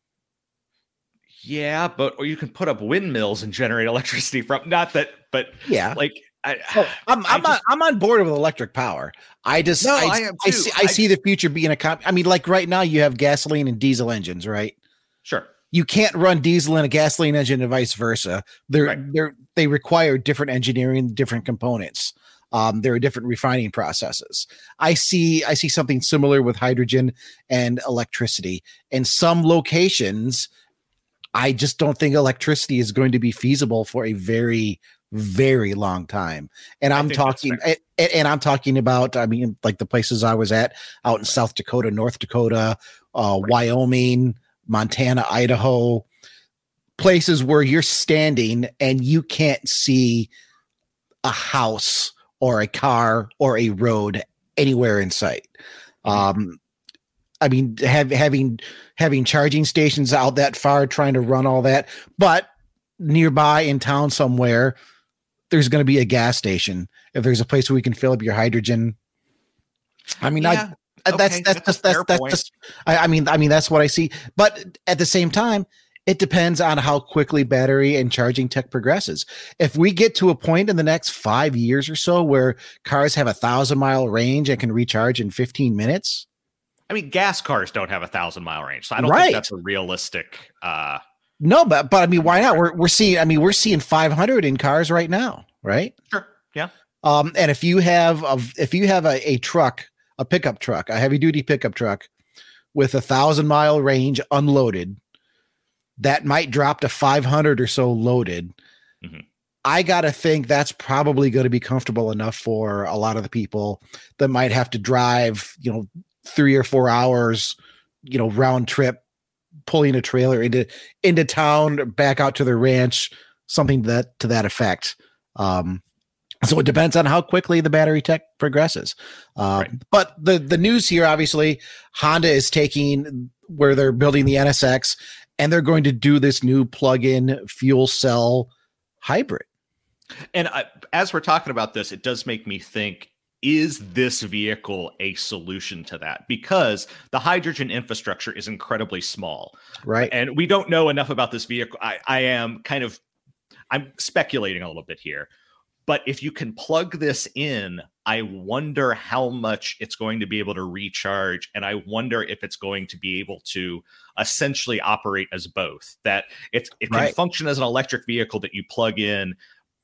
Yeah, but or you can put up windmills and generate electricity from not that, but Yeah. like I, Oh, I'm I I'm on, just- I'm on board with electric power. I just No, I, I am I too. see I, I see the future being a comp. I mean, like right now you have gasoline and diesel engines, right? sure. You can't run diesel in a gasoline engine and vice versa. They're Right. they're they require different engineering, different components. Um, there are different refining processes. I see I see something similar with hydrogen and electricity. In some locations, I just don't think electricity is going to be feasible for a very, very long time. And I I'm think that's talking and, and I'm talking about, I mean, like the places I was at out in South Dakota, North Dakota, uh, Right. Wyoming, Montana, Idaho, places where you're standing and you can't see a house or a car or a road anywhere in sight. Um, I mean, have, having having charging stations out that far, trying to run all that, but nearby in town somewhere, there's going to be a gas station. If there's a place where we can fill up your hydrogen, I mean, I, Yeah, uh, that's okay, that's that's a just that's fair that's point. just I, I mean I mean that's what I see. But at the same time, it depends on how quickly battery and charging tech progresses. If we get to a point in the next five years or so where cars have a thousand mile range and can recharge in fifteen minutes, I mean, gas cars don't have a thousand mile range, so I don't Right. think that's a realistic. Uh, no, but but I mean, why not? We're we're seeing I mean we're seeing five hundred in cars right now, right? sure, yeah, Um, and if you have a if you have a, a truck, a pickup truck, a heavy duty pickup truck with a thousand mile range unloaded, that might drop to five hundred or so loaded. Mhm. I got to think that's probably going to be comfortable enough for a lot of the people that might have to drive, you know, three or four hours, you know, round trip, pulling a trailer into, into town, back out to their ranch, something that to that effect. Um, so it depends on how quickly the battery tech progresses. Um, right. But the, the news here, obviously, Honda is taking where they're building the N S X, and they're going to do this new plug-in fuel cell hybrid. And I, as we're talking about this, it does make me think, is this vehicle a solution to that? Because the hydrogen infrastructure is incredibly small. Right. And we don't know enough about this vehicle. I, I am kind of, I'm speculating a little bit here. But if you can plug this in, I wonder how much it's going to be able to recharge. And I wonder if it's going to be able to essentially operate as both. That it's, it can right. function as an electric vehicle that you plug in.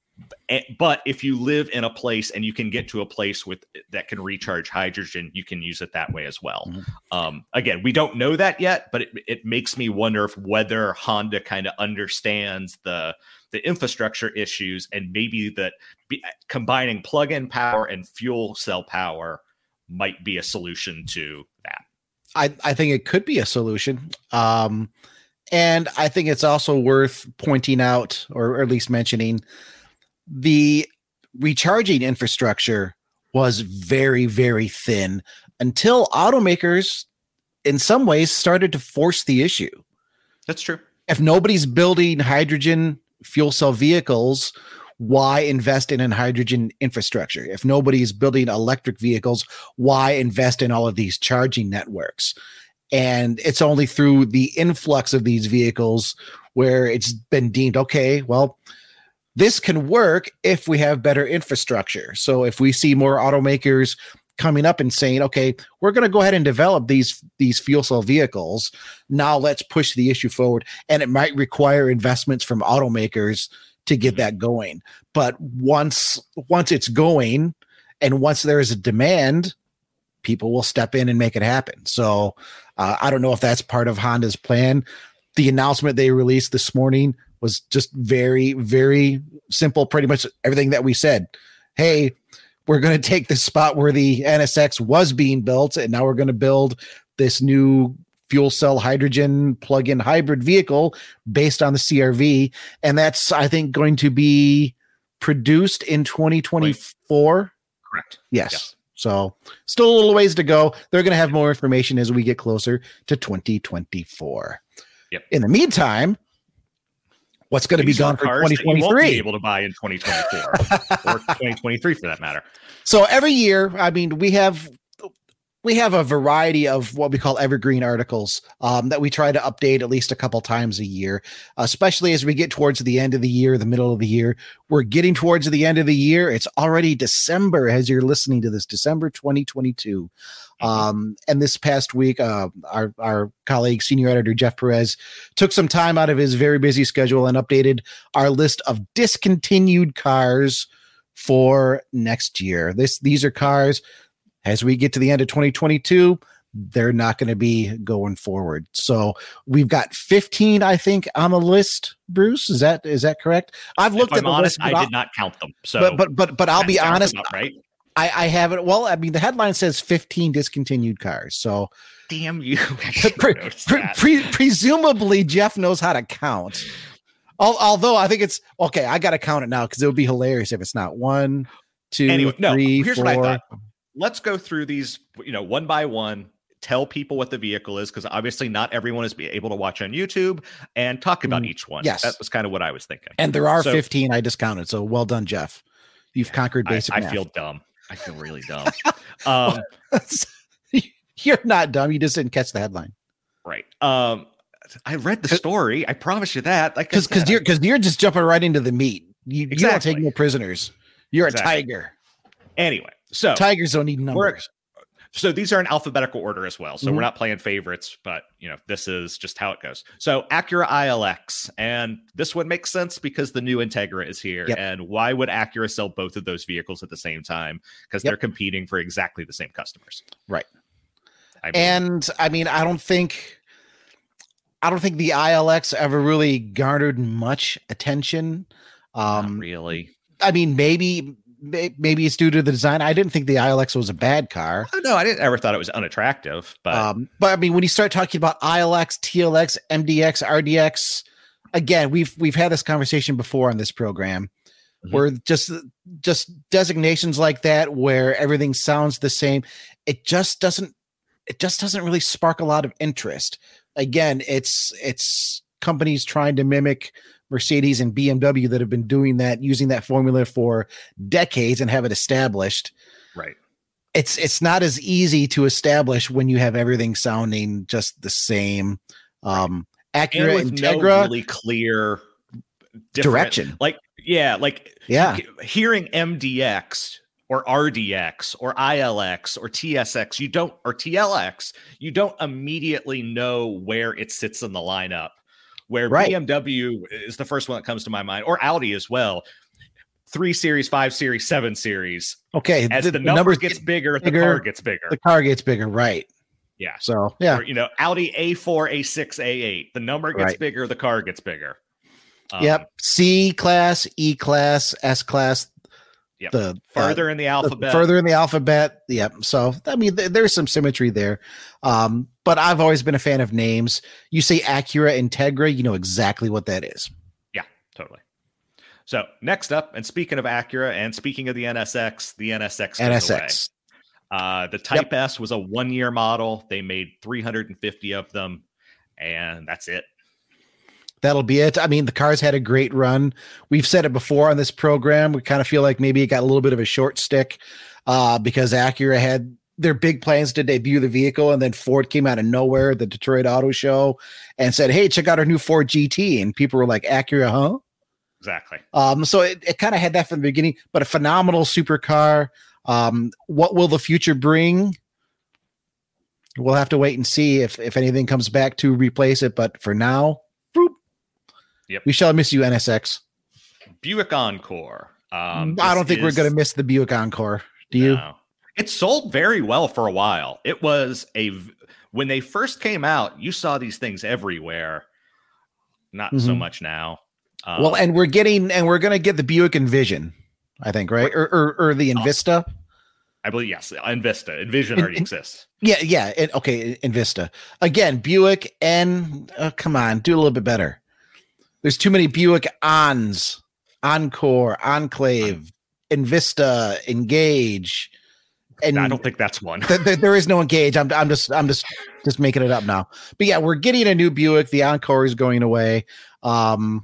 But if you live in a place and you can get to a place with that can recharge hydrogen, you can use it that way as well. Mm-hmm. Um, again, we don't know that yet, but it, it makes me wonder if whether Honda kind of understands the the infrastructure issues, and maybe that be, combining plug-in power and fuel cell power might be a solution to that. I, I think it could be a solution. Um, and I think it's also worth pointing out, or at least mentioning, the recharging infrastructure was very, very thin until automakers in some ways started to force the issue. That's true. If nobody's building hydrogen fuel cell vehicles, why invest in an hydrogen infrastructure? If nobody's building electric vehicles, why invest in all of these charging networks? And it's only through the influx of these vehicles where it's been deemed, okay, well, this can work if we have better infrastructure. So if we see more automakers coming up and saying, okay, we're going to go ahead and develop these, these fuel cell vehicles, now let's push the issue forward. And it might require investments from automakers to get that going. But once, once it's going, and once there is a demand, people will step in and make it happen. So uh, I don't know if that's part of Honda's plan. The announcement they released this morning was just very, very simple. Pretty much everything that we said. Hey, we're going to take the spot where the N S X was being built, and now we're going to build this new fuel cell hydrogen plug-in hybrid vehicle based on the C R V. And that's, I think, going to be produced in twenty twenty-four. Correct. Yes. Yeah. So still a little ways to go. They're going to have more information as we get closer to twenty twenty-four. Yep. In the meantime, what's going to be gone for twenty twenty-three? You won't be able to buy in twenty twenty-four or twenty twenty-three for that matter. So every year, I mean, we have we have a variety of what we call evergreen articles um, that we try to update at least a couple times a year, especially as we get towards the end of the year, the middle of the year. We're getting towards the end of the year. It's already December as you're listening to this, December twenty twenty-two. Um, and this past week, uh, our, our colleague, senior editor Jeff Perez, took some time out of his very busy schedule and updated our list of discontinued cars for next year. This These are cars, as we get to the end of twenty twenty-two, they're not going to be going forward. So we've got fifteen, I think, on the list. Bruce, is that is that correct? I've looked if at I'm the honest, list. I did not count them. So, but but but, but I'll be honest, right? I, I haven't. Well, I mean, the headline says fifteen discontinued cars. So, damn you! pre- pre- pre- presumably, Jeff knows how to count. Al- although I think it's okay. I got to count it now because it would be hilarious if it's not one, two, anyway, no, three, here's four. what I thought. Let's go through these, you know, one by one. Tell people what the vehicle is, because obviously not everyone is able to watch on YouTube, and talk about mm, each one. Yes, that was kind of what I was thinking. And there are so, fifteen I discounted. So well done, Jeff. You've conquered basic. I, I math. feel dumb. I feel really dumb. um, You're not dumb. You just didn't catch the headline. Right. Um, I read the story. I promise you that. Like, because because you're because you're just jumping right into the meat. You, exactly. you don't take no prisoners. You're exactly. a tiger. Anyway, so tigers don't need numbers. So these are in alphabetical order as well. So mm-hmm. we're not playing favorites, but you know, this is just how it goes. So Acura I L X, and this one makes sense because the new Integra is here. Yep. And why would Acura sell both of those vehicles at the same time? Because yep. they're competing for exactly the same customers. Right. I mean, and I mean, I don't think, I don't think the I L X ever really garnered much attention. Um, Not really. I mean, maybe maybe it's due to the design. I didn't think the I L X was a bad car. Oh, no, I didn't ever thought it was unattractive, but um, but I mean, when you start talking about I L X, T L X, M D X, R D X, again, we've we've had this conversation before on this program, mm-hmm. where just just designations like that, where everything sounds the same, it just doesn't it just doesn't really spark a lot of interest. Again, it's it's companies trying to mimic Mercedes and B M W that have been doing that, using that formula for decades and have it established. Right. It's it's not as easy to establish when you have everything sounding just the same. Um, Acura and with Integra, no really clear direction. Like, yeah, like yeah, hearing M D X or R D X or I L X or T S X, you don't, or T L X, you don't immediately know where it sits in the lineup. Where right. B M W is the first one that comes to my mind, or Audi as well. Three series, five series, seven series. Okay. As the, the number numbers gets bigger, bigger, the car gets bigger. The car gets bigger, right. Yeah. So, yeah. Or, you know, Audi A four, A six, A eight. The number gets right. bigger, the car gets bigger. Um, yep. C class, E class, S class. Yep. The further uh, in the alphabet. The further in the alphabet. Yep. So, I mean, th- there's some symmetry there. Um, but I've always been a fan of names. You say Acura Integra, you know exactly what that is. Yeah, totally. So next up, and speaking of Acura and speaking of the N S X, the N S X goes N S X. Away. Uh, the Type yep. S was a one-year model. They made three hundred fifty of them, and that's it. That'll be it. I mean, the car's had a great run. We've said it before on this program. We kind of feel like maybe it got a little bit of a short stick uh, because Acura had their big plans to debut the vehicle, and then Ford came out of nowhere at the Detroit Auto Show and said, hey, check out our new Ford G T. And people were like, Acura, huh? Exactly. Um, so it, it kind of had that from the beginning, but a phenomenal supercar. Um, what will the future bring? We'll have to wait and see if, if anything comes back to replace it. But for now, boop. Yep. We shall miss you, N S X. Buick Encore. Um, I don't think is, we're going to miss the Buick Encore. Do you? No. It sold very well for a while. It was a, when they first came out, you saw these things everywhere. Not mm-hmm. so much now. Um, well, and we're getting, and we're going to get the Buick Envision, I think, right? Or, or, or the Envista. I believe, yes. Envista. Envision already in, exists. Yeah. Yeah. It, okay. Envista. Again, Buick and, oh, come on, do a little bit better. There's too many Buick Ons, Encore, Enclave, Envista, Engage. And I don't think that's one. th- th- there is no Engage. I'm, I'm just, I'm just, just making it up now. But yeah, we're getting a new Buick. The Encore is going away. Um,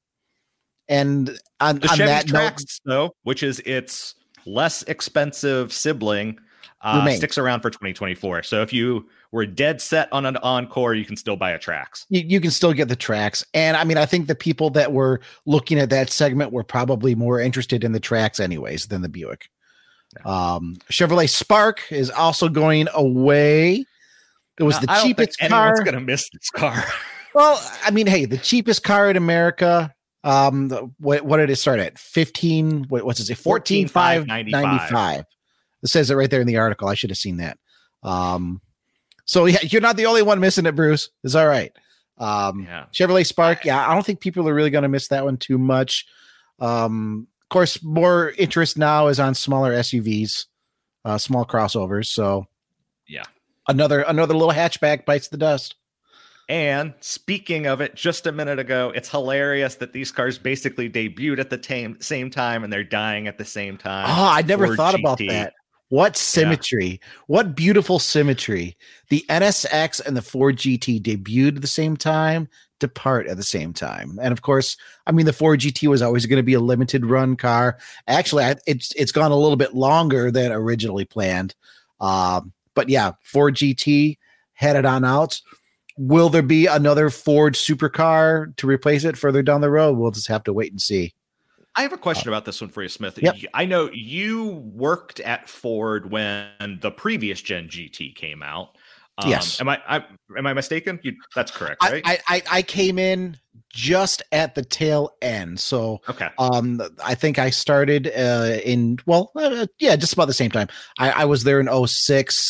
and on, the on Chevy that Trax, note, though, which is its less expensive sibling, uh, remains. sticks around for twenty twenty-four. So if you were dead set on an Encore, you can still buy a Trax. You, you can still get the Trax. And I mean, I think the people that were looking at that segment were probably more interested in the Trax anyways than the Buick. Yeah. Um, Chevrolet Spark is also going away. It was now, the I don't cheapest think car. Anyone's going to miss this car. Well, I mean, hey, the cheapest car in America. Um, what, what did it start at? fifteen, what, what's it say? fourteen five ninety-five. It says it right there in the article. I should have seen that. Um, so yeah, you're not the only one missing it, Bruce. It's all right. Um, yeah. Chevrolet Spark. Yeah. I don't think people are really going to miss that one too much. Um, of course, more interest now is on smaller S U Vs, uh, small crossovers. So yeah, another, another little hatchback bites the dust. And speaking of it, just a minute ago, it's hilarious that these cars basically debuted at the tam- same time and they're dying at the same time. Oh, I never Ford thought G T. about that. What symmetry. Yeah. What beautiful symmetry. The N S X and the Ford G T debuted at the same time, depart at the same time. And of course, I mean, the Ford G T was always going to be a limited run car. Actually, I, it's it's gone a little bit longer than originally planned. Um, but yeah, Ford G T headed on out. Will there be another Ford supercar to replace it further down the road? We'll just have to wait and see. I have a question uh, about this one for you, Smith. Yep. I know you worked at Ford when the previous gen G T came out. Um, yes. Am I, I am I mistaken? You, that's correct, right? I, I I came in just at the tail end. So okay. Um, I think I started uh, in well, uh, yeah, just about the same time. I, I was there in oh six.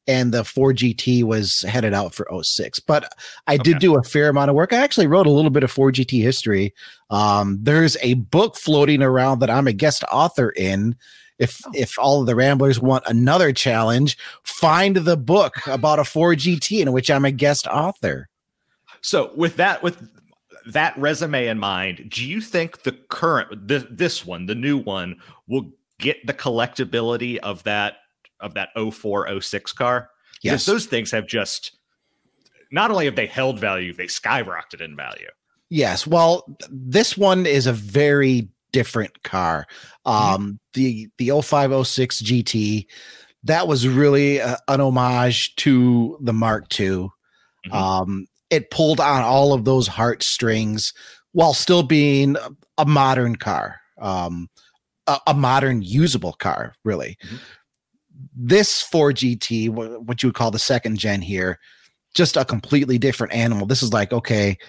and the four G T was headed out for oh six. But I did Okay. do a fair amount of work. I actually wrote a little bit of four G T history. Um, there's a book floating around that I'm a guest author in. If Oh. if all of the Ramblers want another challenge, find the book about a four G T in which I'm a guest author. So with that, with that resume in mind, do you think the current, this, this one, the new one, will get the collectability of that of that oh four, oh six car? Yes. Because those things have just, not only have they held value, they skyrocketed in value. Yes. Well, this one is a very different car. Um, mm-hmm. The the oh five oh six G T, that was really a, an homage to the Mark two. Mm-hmm. Um, it pulled on all of those heartstrings while still being a modern car, um, a, a modern usable car, really. Mm-hmm. This four G T, what you would call the second gen here, just a completely different animal. This is like, okay,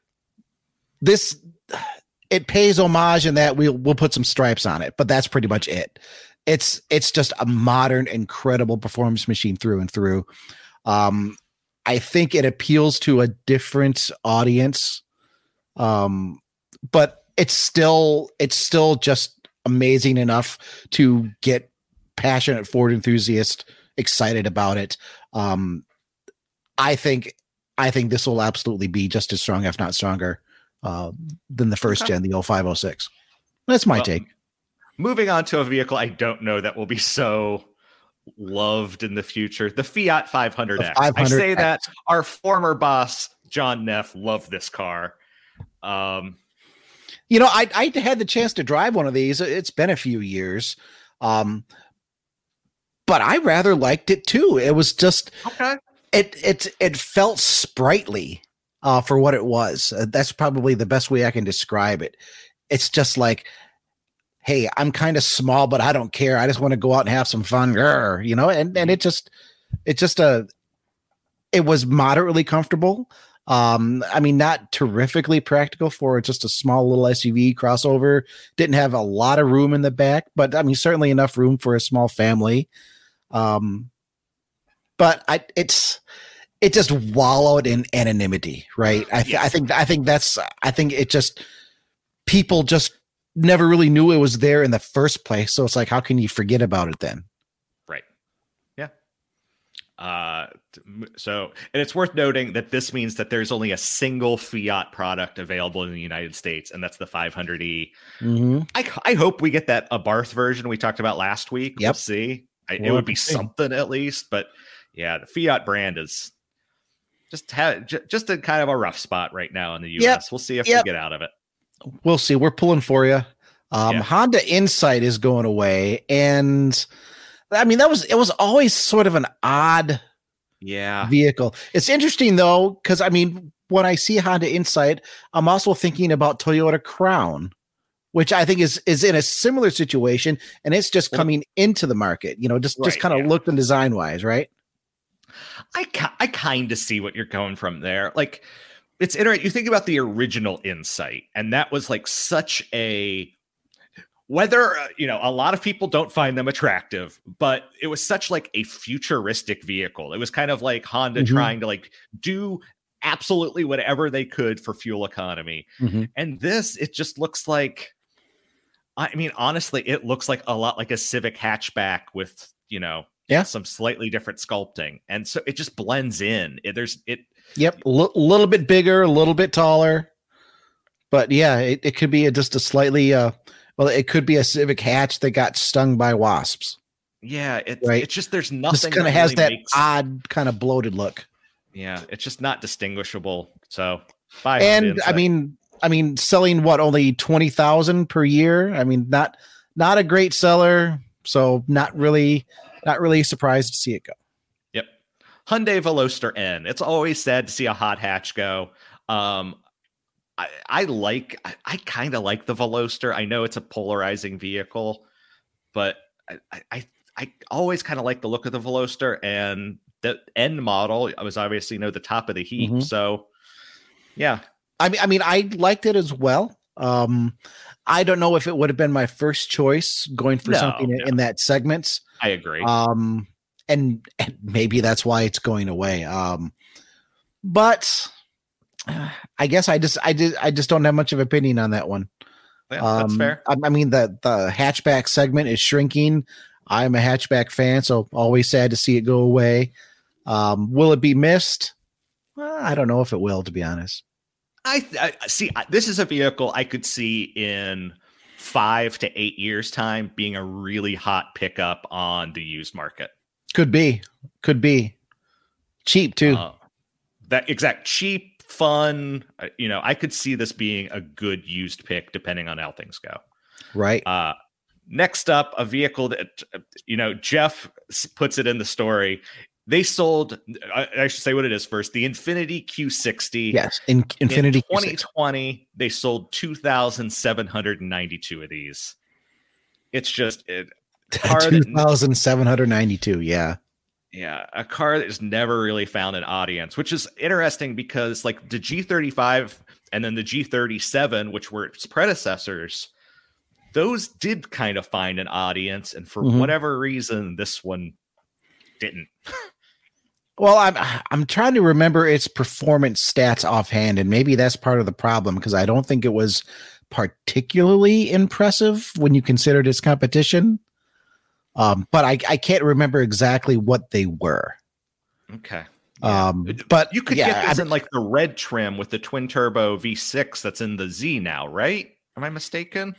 this, it pays homage in that we'll, we'll put some stripes on it, but that's pretty much it. It's, it's just a modern, incredible performance machine through and through. Um, I think it appeals to a different audience. Um, but it's still, it's still just amazing enough to get passionate Ford enthusiasts excited about it. Um, I think, I think this will absolutely be just as strong, if not stronger, uh, than the first okay. gen, the oh five oh six. That's my well, take. Moving on to a vehicle I don't know that will be so loved in the future, the Fiat five hundred X. I say that our former boss, John Neff, loved this car. Um, you know, I, I had the chance to drive one of these. It's been a few years. Um, but I rather liked it too. It was just, okay. it, it, it felt sprightly uh, for what it was. Uh, that's probably the best way I can describe it. It's just like, hey, I'm kind of small, but I don't care. I just want to go out and have some fun, Grr, you know? And, and it just, it just, a, it was moderately comfortable. Um, I mean, not terrifically practical for just a small little S U V crossover. Didn't have a lot of room in the back, but I mean, certainly enough room for a small family. Um, but I, it's, it just wallowed in anonymity, right? I, th- I think, I think that's, I think it just, people just never really knew it was there in the first place. So it's like, how can you forget about it then? Right. Yeah. Uh, so, and it's worth noting that this means that there's only a single Fiat product available in the United States, and that's the five hundred E. Mm-hmm. I, I hope we get that Abarth version we talked about last week. Yep. We'll see. I, Well, it would be something at least, but yeah, the Fiat brand is just ha- j- just a kind of a rough spot right now in the U S. Yep. We'll see if Yep. we get out of it. We'll see. We're pulling for you. Um, Yeah. Honda Insight is going away. And I mean, that was, it was always sort of an odd Yeah. vehicle. It's interesting though, because I mean, when I see Honda Insight, I'm also thinking about Toyota Crown, which I think is is in a similar situation, and it's just coming into the market. You know, just just Right, kind of yeah. look and design wise, right? I ki- I kind of see what you're going from there. Like, it's interesting. You think about the original Insight, and that was like such a, whether uh, you know, a lot of people don't find them attractive, but it was such like a futuristic vehicle. It was kind of like Honda Mhm. trying to like do absolutely whatever they could for fuel economy. Mhm. And this, it just looks like, I mean, honestly, it looks like a lot like a Civic hatchback with, you know, Yeah. some slightly different sculpting. And so it just blends in. It, there's it. Yep, a L- little bit bigger, a little bit taller, but yeah, it, it could be a, just a slightly. Uh, well, it could be a Civic hatch that got stung by wasps. Yeah, it, Right. it's just there's nothing. Just kind of has really that makes- odd, kind of bloated look. Yeah, it's just not distinguishable. So, bye, Honda And I Insight. mean, I mean, selling what, only twenty thousand per year. I mean, not not a great seller. So not really, not really surprised to see it go. Yep. Hyundai Veloster N. It's always sad to see a hot hatch go. Um, I, I like, I, I kind of like the Veloster. I know it's a polarizing vehicle, but I, I, I, I always kind of like the look of the Veloster, and the N model was obviously, you know, the top of the heap. Mhm. So, yeah. I mean, I mean, I liked it as well. Um, I don't know if it would have been my first choice going for No, something in, no. in that segment. I agree. Um, and, and maybe that's why it's going away. Um, but uh, I guess I just I did I just don't have much of an opinion on that one. Yeah, that's um, fair. I, I mean the the hatchback segment is shrinking. I'm a hatchback fan, so always sad to see it go away. Um, will it be missed? Well, I don't know if it will, to be honest. I, I see. This is a vehicle I could see in five to eight years' time being a really hot pickup on the used market. Could be, could be cheap too. Uh, that exact cheap, fun. Uh, you know, I could see this being a good used pick depending on how things go. Right. Uh, next up, a vehicle that you know Jeff puts it in the story. They sold, I should say what it is first, the Infiniti Q sixty. Yes, in, Infiniti in twenty twenty, they sold two thousand seven hundred ninety-two of these. It's just a car two thousand seven hundred ninety-two, yeah. Yeah, a car that has never really found an audience, which is interesting because like the G thirty-five and then the G thirty-seven, which were its predecessors, those did kind of find an audience. And for mm-hmm. whatever reason, this one didn't. Well, I'm I'm trying to remember its performance stats offhand, and maybe that's part of the problem because I don't think it was particularly impressive when you considered its competition. Um, but I, I can't remember exactly what they were. Okay. Yeah. Um, but you could yeah, get this I, in like the red trim with the twin turbo V six that's in the Z now, right? Am I mistaken?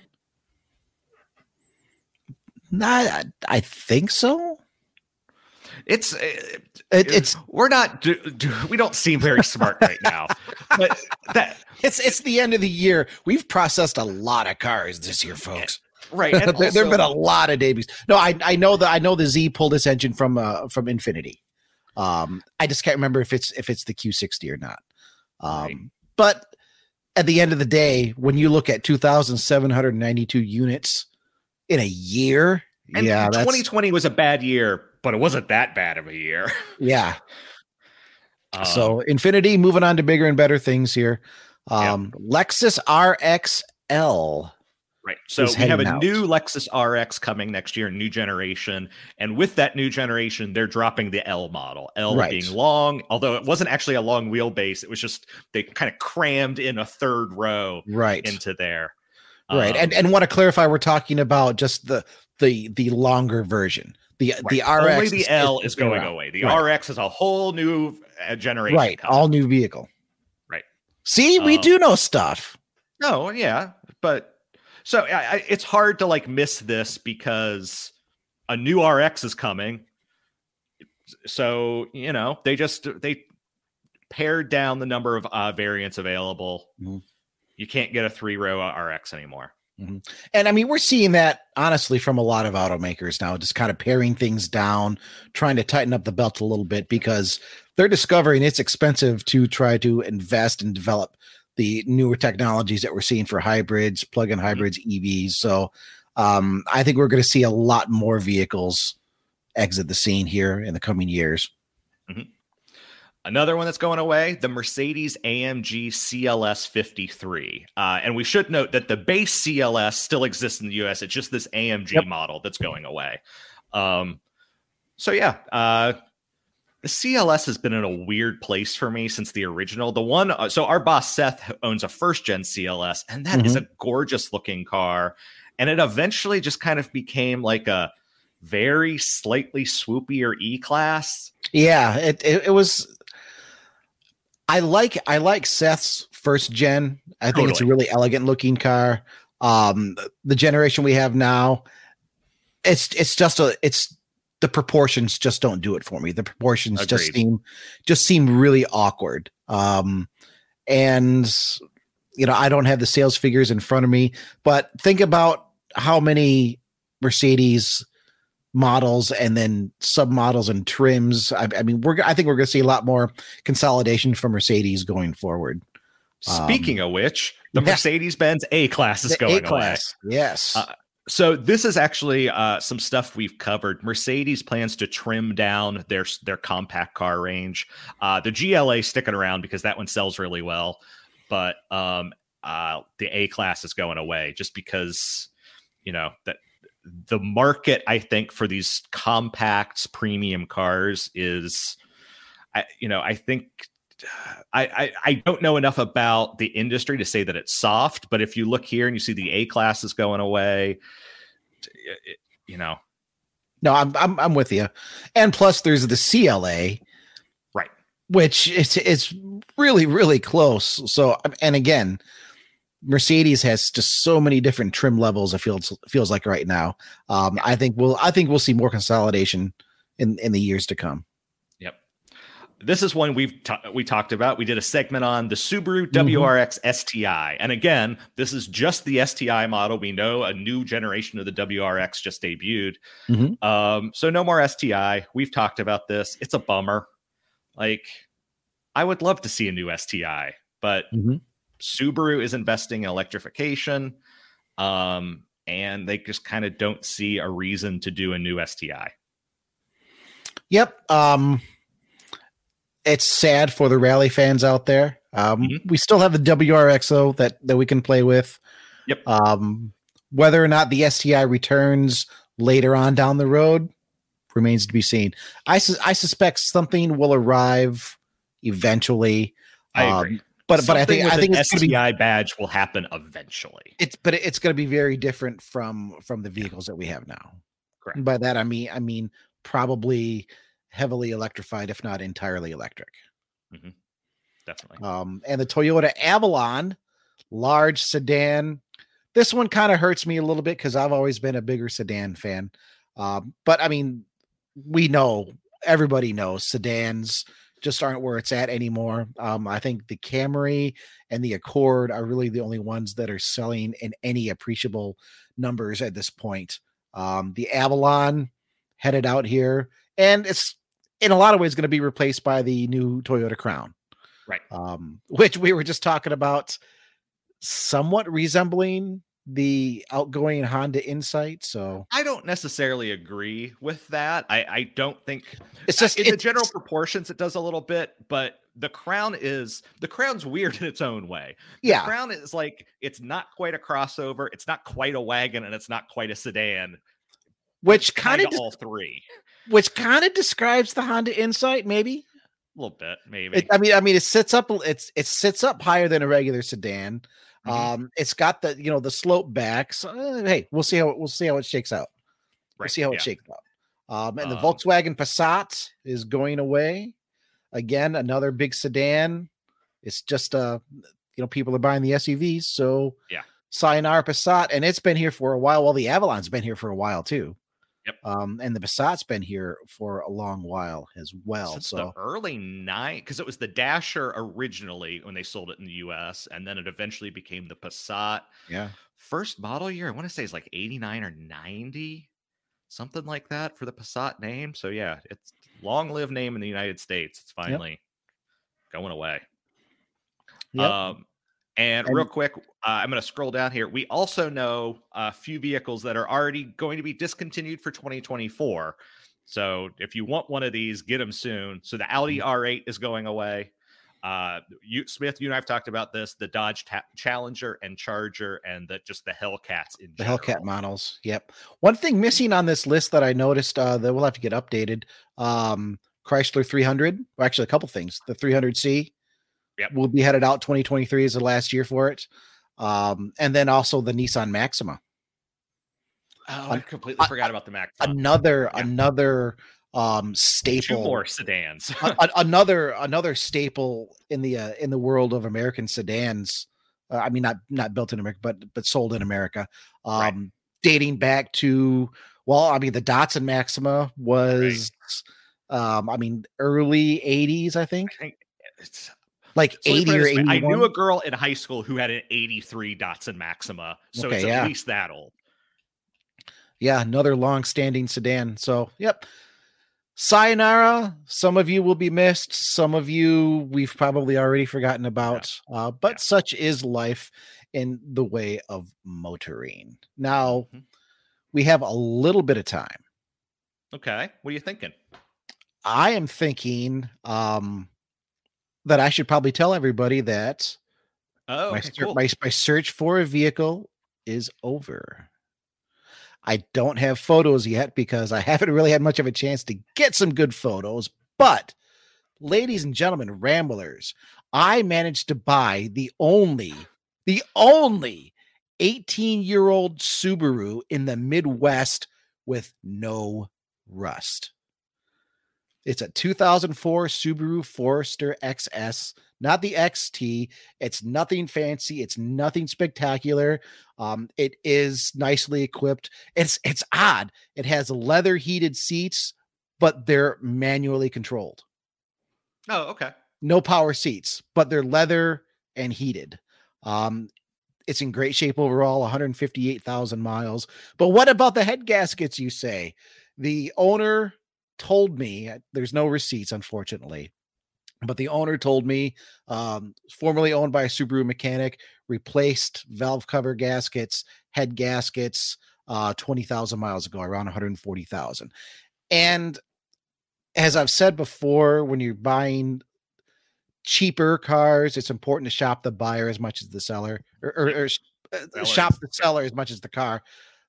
Not, I, I think so. It's it, it's we're not do, do, we don't seem very smart right now, but that it's it's the end of the year. We've processed a lot of cars this year, folks. Right, and there, also, there've been a lot of debuts. No, I I know that I know the Z pulled this engine from uh from Infiniti. Um, I just can't remember if it's if it's the Q sixty or not. Um, right. But at the end of the day, when you look at two thousand seven hundred ninety-two units in a year, and yeah, twenty twenty was a bad year. But it wasn't that bad of a year. Yeah. Um, so Infiniti moving on to bigger and better things here. Um, yeah. Lexus R X L. Right. So we have a out. new Lexus R X coming next year, new generation. And with that new generation, they're dropping the L model. L right. being long, although it wasn't actually a long wheelbase. It was just they kind of crammed in a third row right. into there. Right. Um, and and want to clarify, we're talking about just the the the longer version. The right. the R X only the is, L is, is going away. The right. R X is a whole new uh, generation. Right, coming. All new vehicle. Right. See, we um, do know stuff. No, yeah, but so I, I, it's hard to like miss this because a new R X is coming. So you know they just they pared down the number of uh, variants available. Mm-hmm. You can't get a three row R X anymore. Mm-hmm. And I mean, we're seeing that honestly from a lot of automakers now, just kind of paring things down, trying to tighten up the belt a little bit because they're discovering it's expensive to try to invest and develop the newer technologies that we're seeing for hybrids, plug-in hybrids, mm-hmm. E Vs. So um, I think we're going to see a lot more vehicles exit the scene here in the coming years. Mm-hmm. Another one that's going away, the Mercedes A M G C L S fifty-three. Uh, and we should note that the base C L S still exists in the U S. It's just this A M G yep. model that's going away. Um, so, yeah, uh, the C L S has been in a weird place for me since the original. The one, uh, so our boss Seth owns a first-gen C L S, and that mm-hmm. is a gorgeous-looking car. And it eventually just kind of became like a very slightly swoopier E-Class. Yeah, it, it, it was... I like I like Seth's first gen. I think totally. It's a really elegant looking car. Um, the generation we have now, it's it's just a it's the proportions just don't do it for me. The proportions Agreed. just seem just seem really awkward. Um, and you know, I don't have the sales figures in front of me, but think about how many Mercedes models and then submodels and trims. I, I mean, we're I think we're going to see a lot more consolidation from Mercedes going forward. Speaking um, of which, the yeah. Mercedes-Benz A-Class is the going A-Class. away. Yes. Uh, so this is actually uh, some stuff we've covered. Mercedes plans to trim down their their compact car range. Uh, the G L A sticking around because that one sells really well, but um, uh, the A-Class is going away just because you know that. the market, I think, for these compact premium cars is, I, you know, I think I, I I don't know enough about the industry to say that it's soft, but if you look here and you see the A class is going away, it, you know. No, I'm I'm I'm with you. And plus there's the C L A, right, which it's it's really really close. So, and again, Mercedes has just so many different trim levels. It feels feels like right now. Um, I think we'll I think we'll see more consolidation in in the years to come. Yep, this is one we've ta- we talked about. We did a segment on the Subaru W R X mm-hmm. S T I, and again, this is just the S T I model. We know a new generation of the W R X just debuted, mm-hmm. um, so no more S T I. We've talked about this. It's a bummer. Like, I would love to see a new S T I, but. Mm-hmm. Subaru is investing in electrification, um, and they just kind of don't see a reason to do a new S T I. Yep. Um, it's sad for the rally fans out there. Um, mm-hmm. We still have the W R X though that, that we can play with. Yep. Um, whether or not the S T I returns later on down the road remains to be seen. I, su- I suspect something will arrive eventually. I agree. Um, But but I think I think it's S T I be, badge will happen eventually. It's but it's going to be very different from from the vehicles that we have now. Correct. And by that I mean I mean probably heavily electrified, if not entirely electric. Mm-hmm. Definitely. Um, and the Toyota Avalon, large sedan. This one kind of hurts me a little bit because I've always been a bigger sedan fan. Um, but I mean, we know everybody knows sedans just aren't where it's at anymore. Um, I think the Camry and the Accord are really the only ones that are selling in any appreciable numbers at this point. Um, the Avalon headed out here, and it's in a lot of ways going to be replaced by the new Toyota Crown, right? Um, which we were just talking about, somewhat resembling the outgoing Honda Insight. So I don't necessarily agree with that. I, I don't think it's just in it's, the general proportions it does a little bit, but the Crown is the Crown's weird in its own way. Yeah. The Crown is like, it's not quite a crossover, it's not quite a wagon, and it's not quite a sedan. Which kind of all three. Which kind of describes the Honda Insight, maybe. A little bit, maybe. It, I mean, I mean, it sits up. It's it sits up higher than a regular sedan. Mm-hmm. Um, it's got the you know the slope back. So, uh, hey, we'll see how we'll see how it shakes out. We'll right. see how yeah. it shakes out. Um, and the um, Volkswagen Passat is going away again. Another big sedan. It's just uh, you know, people are buying the S U Vs. So yeah, sayonara Passat, and it's been here for a while. Well, the Avalon's been here for a while too. Yep. Um, and the Passat's been here for a long while as well. Since so the early nine, because it was the Dasher originally when they sold it in the U S, and then it eventually became the Passat. Yeah. First model year, I want to say it's like eighty-nine or ninety, something like that for the Passat name. So yeah, it's long-lived name in the United States. It's finally yep. going away. Yep. Um, And, and real quick, uh, I'm going to scroll down here. We also know a few vehicles that are already going to be discontinued for twenty twenty-four. So if you want one of these, get them soon. So the Audi R eight is going away. Uh, you, Smith, you and I have talked about this, the Dodge ta- Challenger and Charger, and the, just the Hellcats in the general. Hellcat models. Yep. One thing missing on this list that I noticed uh, that we'll have to get updated, um, Chrysler three hundred, or actually a couple things, the three hundred C. Yep. Will be headed out. twenty twenty-three is the last year for it. Um, and then also the Nissan Maxima. Oh, I completely uh, forgot about the Maxima. Another, yeah. another um, staple. Two more sedans. a, another, another staple in the, uh, in the world of American sedans. Uh, I mean, not, not built in America, but, but sold in America. Um, right. Dating back to, well, I mean, the Datsun Maxima was, right. um, I mean, early eighties, I think. I think it's, Like so eighty or eighty-one. I knew a girl in high school who had an eighty-three Datsun Maxima, so okay, it's at yeah. least that old. Yeah, another long-standing sedan. So, yep. Sayonara. Some of you will be missed. Some of you we've probably already forgotten about. Yeah. Uh, but yeah. such is life in the way of motoring. Now, mm-hmm. we have a little bit of time. Okay. What are you thinking? I am thinking... Um, that I should probably tell everybody that oh, my, okay, ser- cool. my, my search for a vehicle is over. I don't have photos yet because I haven't really had much of a chance to get some good photos. But, ladies and gentlemen, ramblers, I managed to buy the only, the only eighteen-year-old Subaru in the Midwest with no rust. It's a two thousand four Subaru Forester X S, not the X T. It's nothing fancy. It's nothing spectacular. Um, it is nicely equipped. It's it's odd. It has leather heated seats, but they're manually controlled. Oh, okay. No power seats, but they're leather and heated. Um, it's in great shape overall, one hundred fifty-eight thousand miles. But what about the head gaskets, you say? The owner told me, there's no receipts, unfortunately, but the owner told me, um, formerly owned by a Subaru mechanic, replaced valve cover gaskets, head gaskets, uh, twenty thousand miles ago, around one hundred forty thousand. And as I've said before, when you're buying cheaper cars, it's important to shop the buyer as much as the seller, or, or, or uh, shop the seller as much as the car.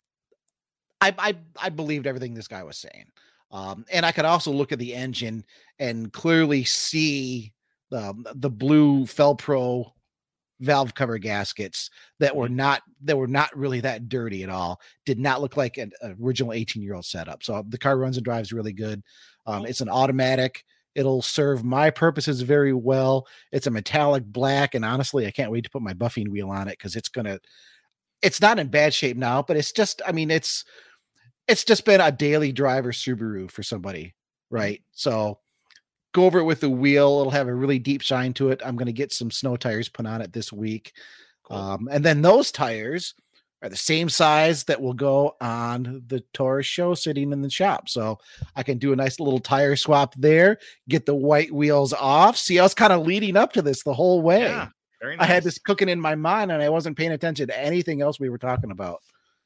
I, I, I believed everything this guy was saying. Um, and I could also look at the engine and clearly see the, the blue Felpro valve cover gaskets that were not, that were not really that dirty at all. Did not look like an original eighteen year old setup. So the car runs and drives really good. Um, it's an automatic. It'll serve my purposes very well. It's a metallic black. And honestly, I can't wait to put my buffing wheel on it, 'cause it's going to, it's not in bad shape now, but it's just, I mean, it's, it's just been a daily driver Subaru for somebody, right? So go over it with the wheel. It'll have a really deep shine to it. I'm going to get some snow tires put on it this week. Cool. Um, and then those tires are the same size that will go on the Taurus show sitting in the shop. So I can do a nice little tire swap there, get the white wheels off. See, I was kind of leading up to this the whole way. Yeah, very nice. I had this cooking in my mind and I wasn't paying attention to anything else we were talking about.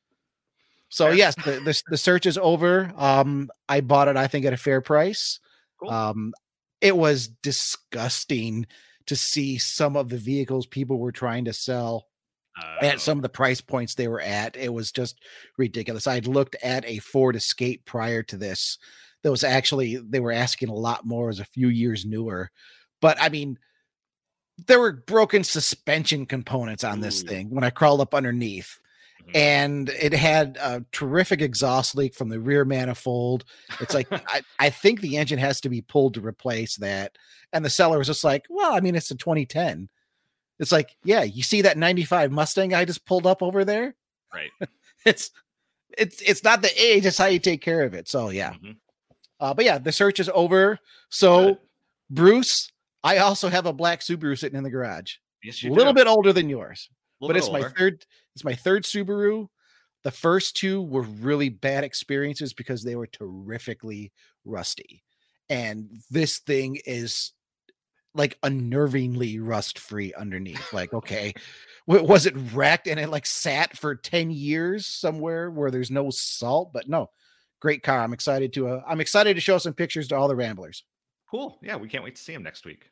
So yes, the, the, the search is over. Um, I bought it, I think, at a fair price. Cool. Um, it was disgusting to see some of the vehicles people were trying to sell uh, at some of the price points they were at. It was just ridiculous. I'd looked at a Ford Escape prior to this. That was actually, they were asking a lot more. It was a few years newer. But I mean, there were broken suspension components on this Ooh. thing when I crawled up underneath. And it had a terrific exhaust leak from the rear manifold. It's like, I, I think the engine has to be pulled to replace that. And the seller was just like, well, I mean, it's a twenty ten. It's like, yeah, you see that ninety-five Mustang I just pulled up over there? Right. it's, it's, it's not the age, it's how you take care of it. So yeah. Mm-hmm. Uh, but yeah, the search is over. So Good. Bruce, I also have a black Subaru sitting in the garage. Yes, you a little do. bit older than yours. But it's older. my third, it's my third Subaru. The first two were really bad experiences because they were terrifically rusty. And this thing is like unnervingly rust free underneath. Like, okay, was it wrecked and it like sat for ten years somewhere where there's no salt? But no, great car. I'm excited to, uh, I'm excited to show some pictures to all the ramblers. Cool. Yeah. We can't wait to see him next week.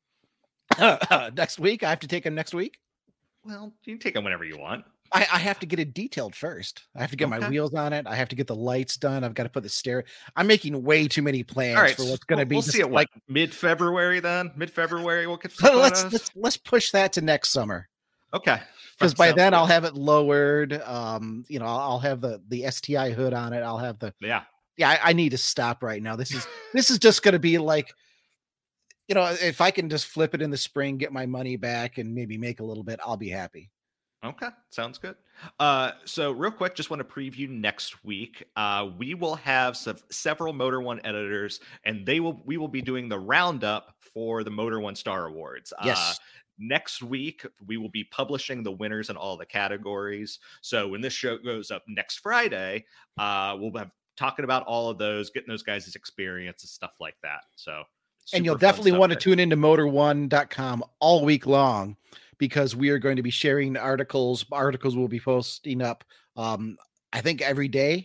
Uh, uh, next week. I have to take him next week. Well, you can take them whenever you want. I, I have to get it detailed first. I have to get okay. my wheels on it. I have to get the lights done. I've got to put the stereo. I'm making way too many plans All right, for what's going to we'll, be. We'll see it like mid-February then. Mid-February, we'll get. let's, let's let's push that to next summer. Okay. Because by then good. I'll have it lowered. Um, you know, I'll, I'll have the the S T I hood on it. I'll have the yeah yeah. I, I need to stop right now. This is this is just going to be like. You know, if I can just flip it in the spring, get my money back, and maybe make a little bit, I'll be happy. Okay, sounds good. Uh, so real quick, just want to preview next week. Uh, we will have some, several Motor One editors, and they will we will be doing the roundup for the Motor One Star Awards. Yes. Uh, next week, we will be publishing the winners in all the categories. So when this show goes up next Friday, uh, we'll have talking about all of those, getting those guys' experience and stuff like that. So. And you'll definitely want to tune into motor one dot com all week long because we are going to be sharing articles. Articles will be posting up, um, I think, every day.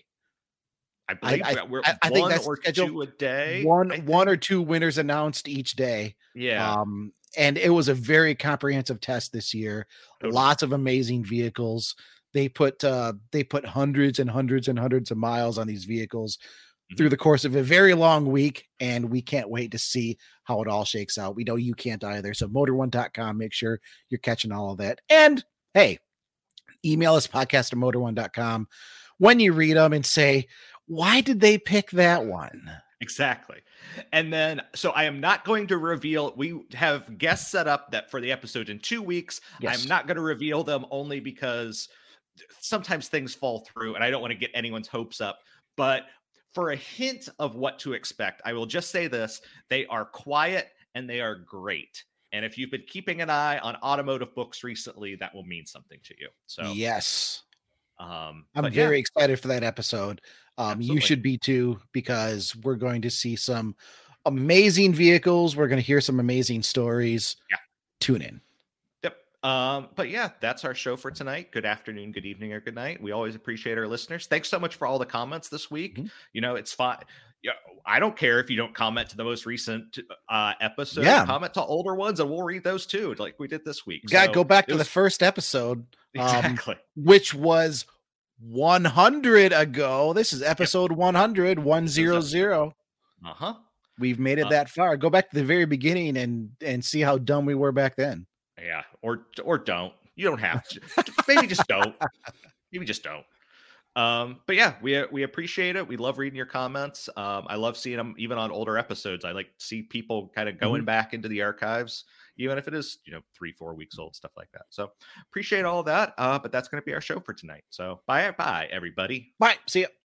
I believe I, I, we're I, I one think that's or scheduled. two a day. One, one or two winners announced each day. Yeah. Um, and it was a very comprehensive test this year. Totally. Lots of amazing vehicles. they put uh, they put hundreds and hundreds and hundreds of miles on these vehicles mm-hmm. through the course of a very long week, and we can't wait to see how it all shakes out. We know you can't either. So motor one dot com, make sure you're catching all of that. And hey, email us podcast at motor one dot com when you read them and say, why did they pick that one? Exactly. And then, so I am not going to reveal, we have guests set up that for the episode in two weeks. Yes. I'm not going to reveal them only because sometimes things fall through and I don't want to get anyone's hopes up. But for a hint of what to expect, I will just say this: they are quiet and they are great. And if you've been keeping an eye on automotive books recently, that will mean something to you. So yes, um, I'm very yeah. excited for that episode. Um, you should be too, because we're going to see some amazing vehicles. We're going to hear some amazing stories. Yeah. Tune in. Yep. Um, but yeah, that's our show for tonight. Good afternoon, good evening, or good night. We always appreciate our listeners. Thanks so much for all the comments this week. Mm-hmm. You know, it's fine. Yeah, I don't care if you don't comment to the most recent uh, episode. Yeah. Comment to older ones, and we'll read those too, like we did this week. You gotta so go back to was... the first episode, exactly, um, which was one hundred ago. This is episode yep. one hundred, one hundred. Uh-huh. We've made it uh, that far. Go back to the very beginning and and see how dumb we were back then. Yeah, or or don't. You don't have to. Maybe just don't. Maybe just don't. Um, but yeah, we we appreciate it. We love reading your comments. Um, I love seeing them even on older episodes. I like to see people kind of going mm-hmm. back into the archives, even if it is, you know, three, four weeks old, stuff like that. So appreciate all of that. Uh, but that's going to be our show for tonight. So bye, bye, everybody. Bye. See ya.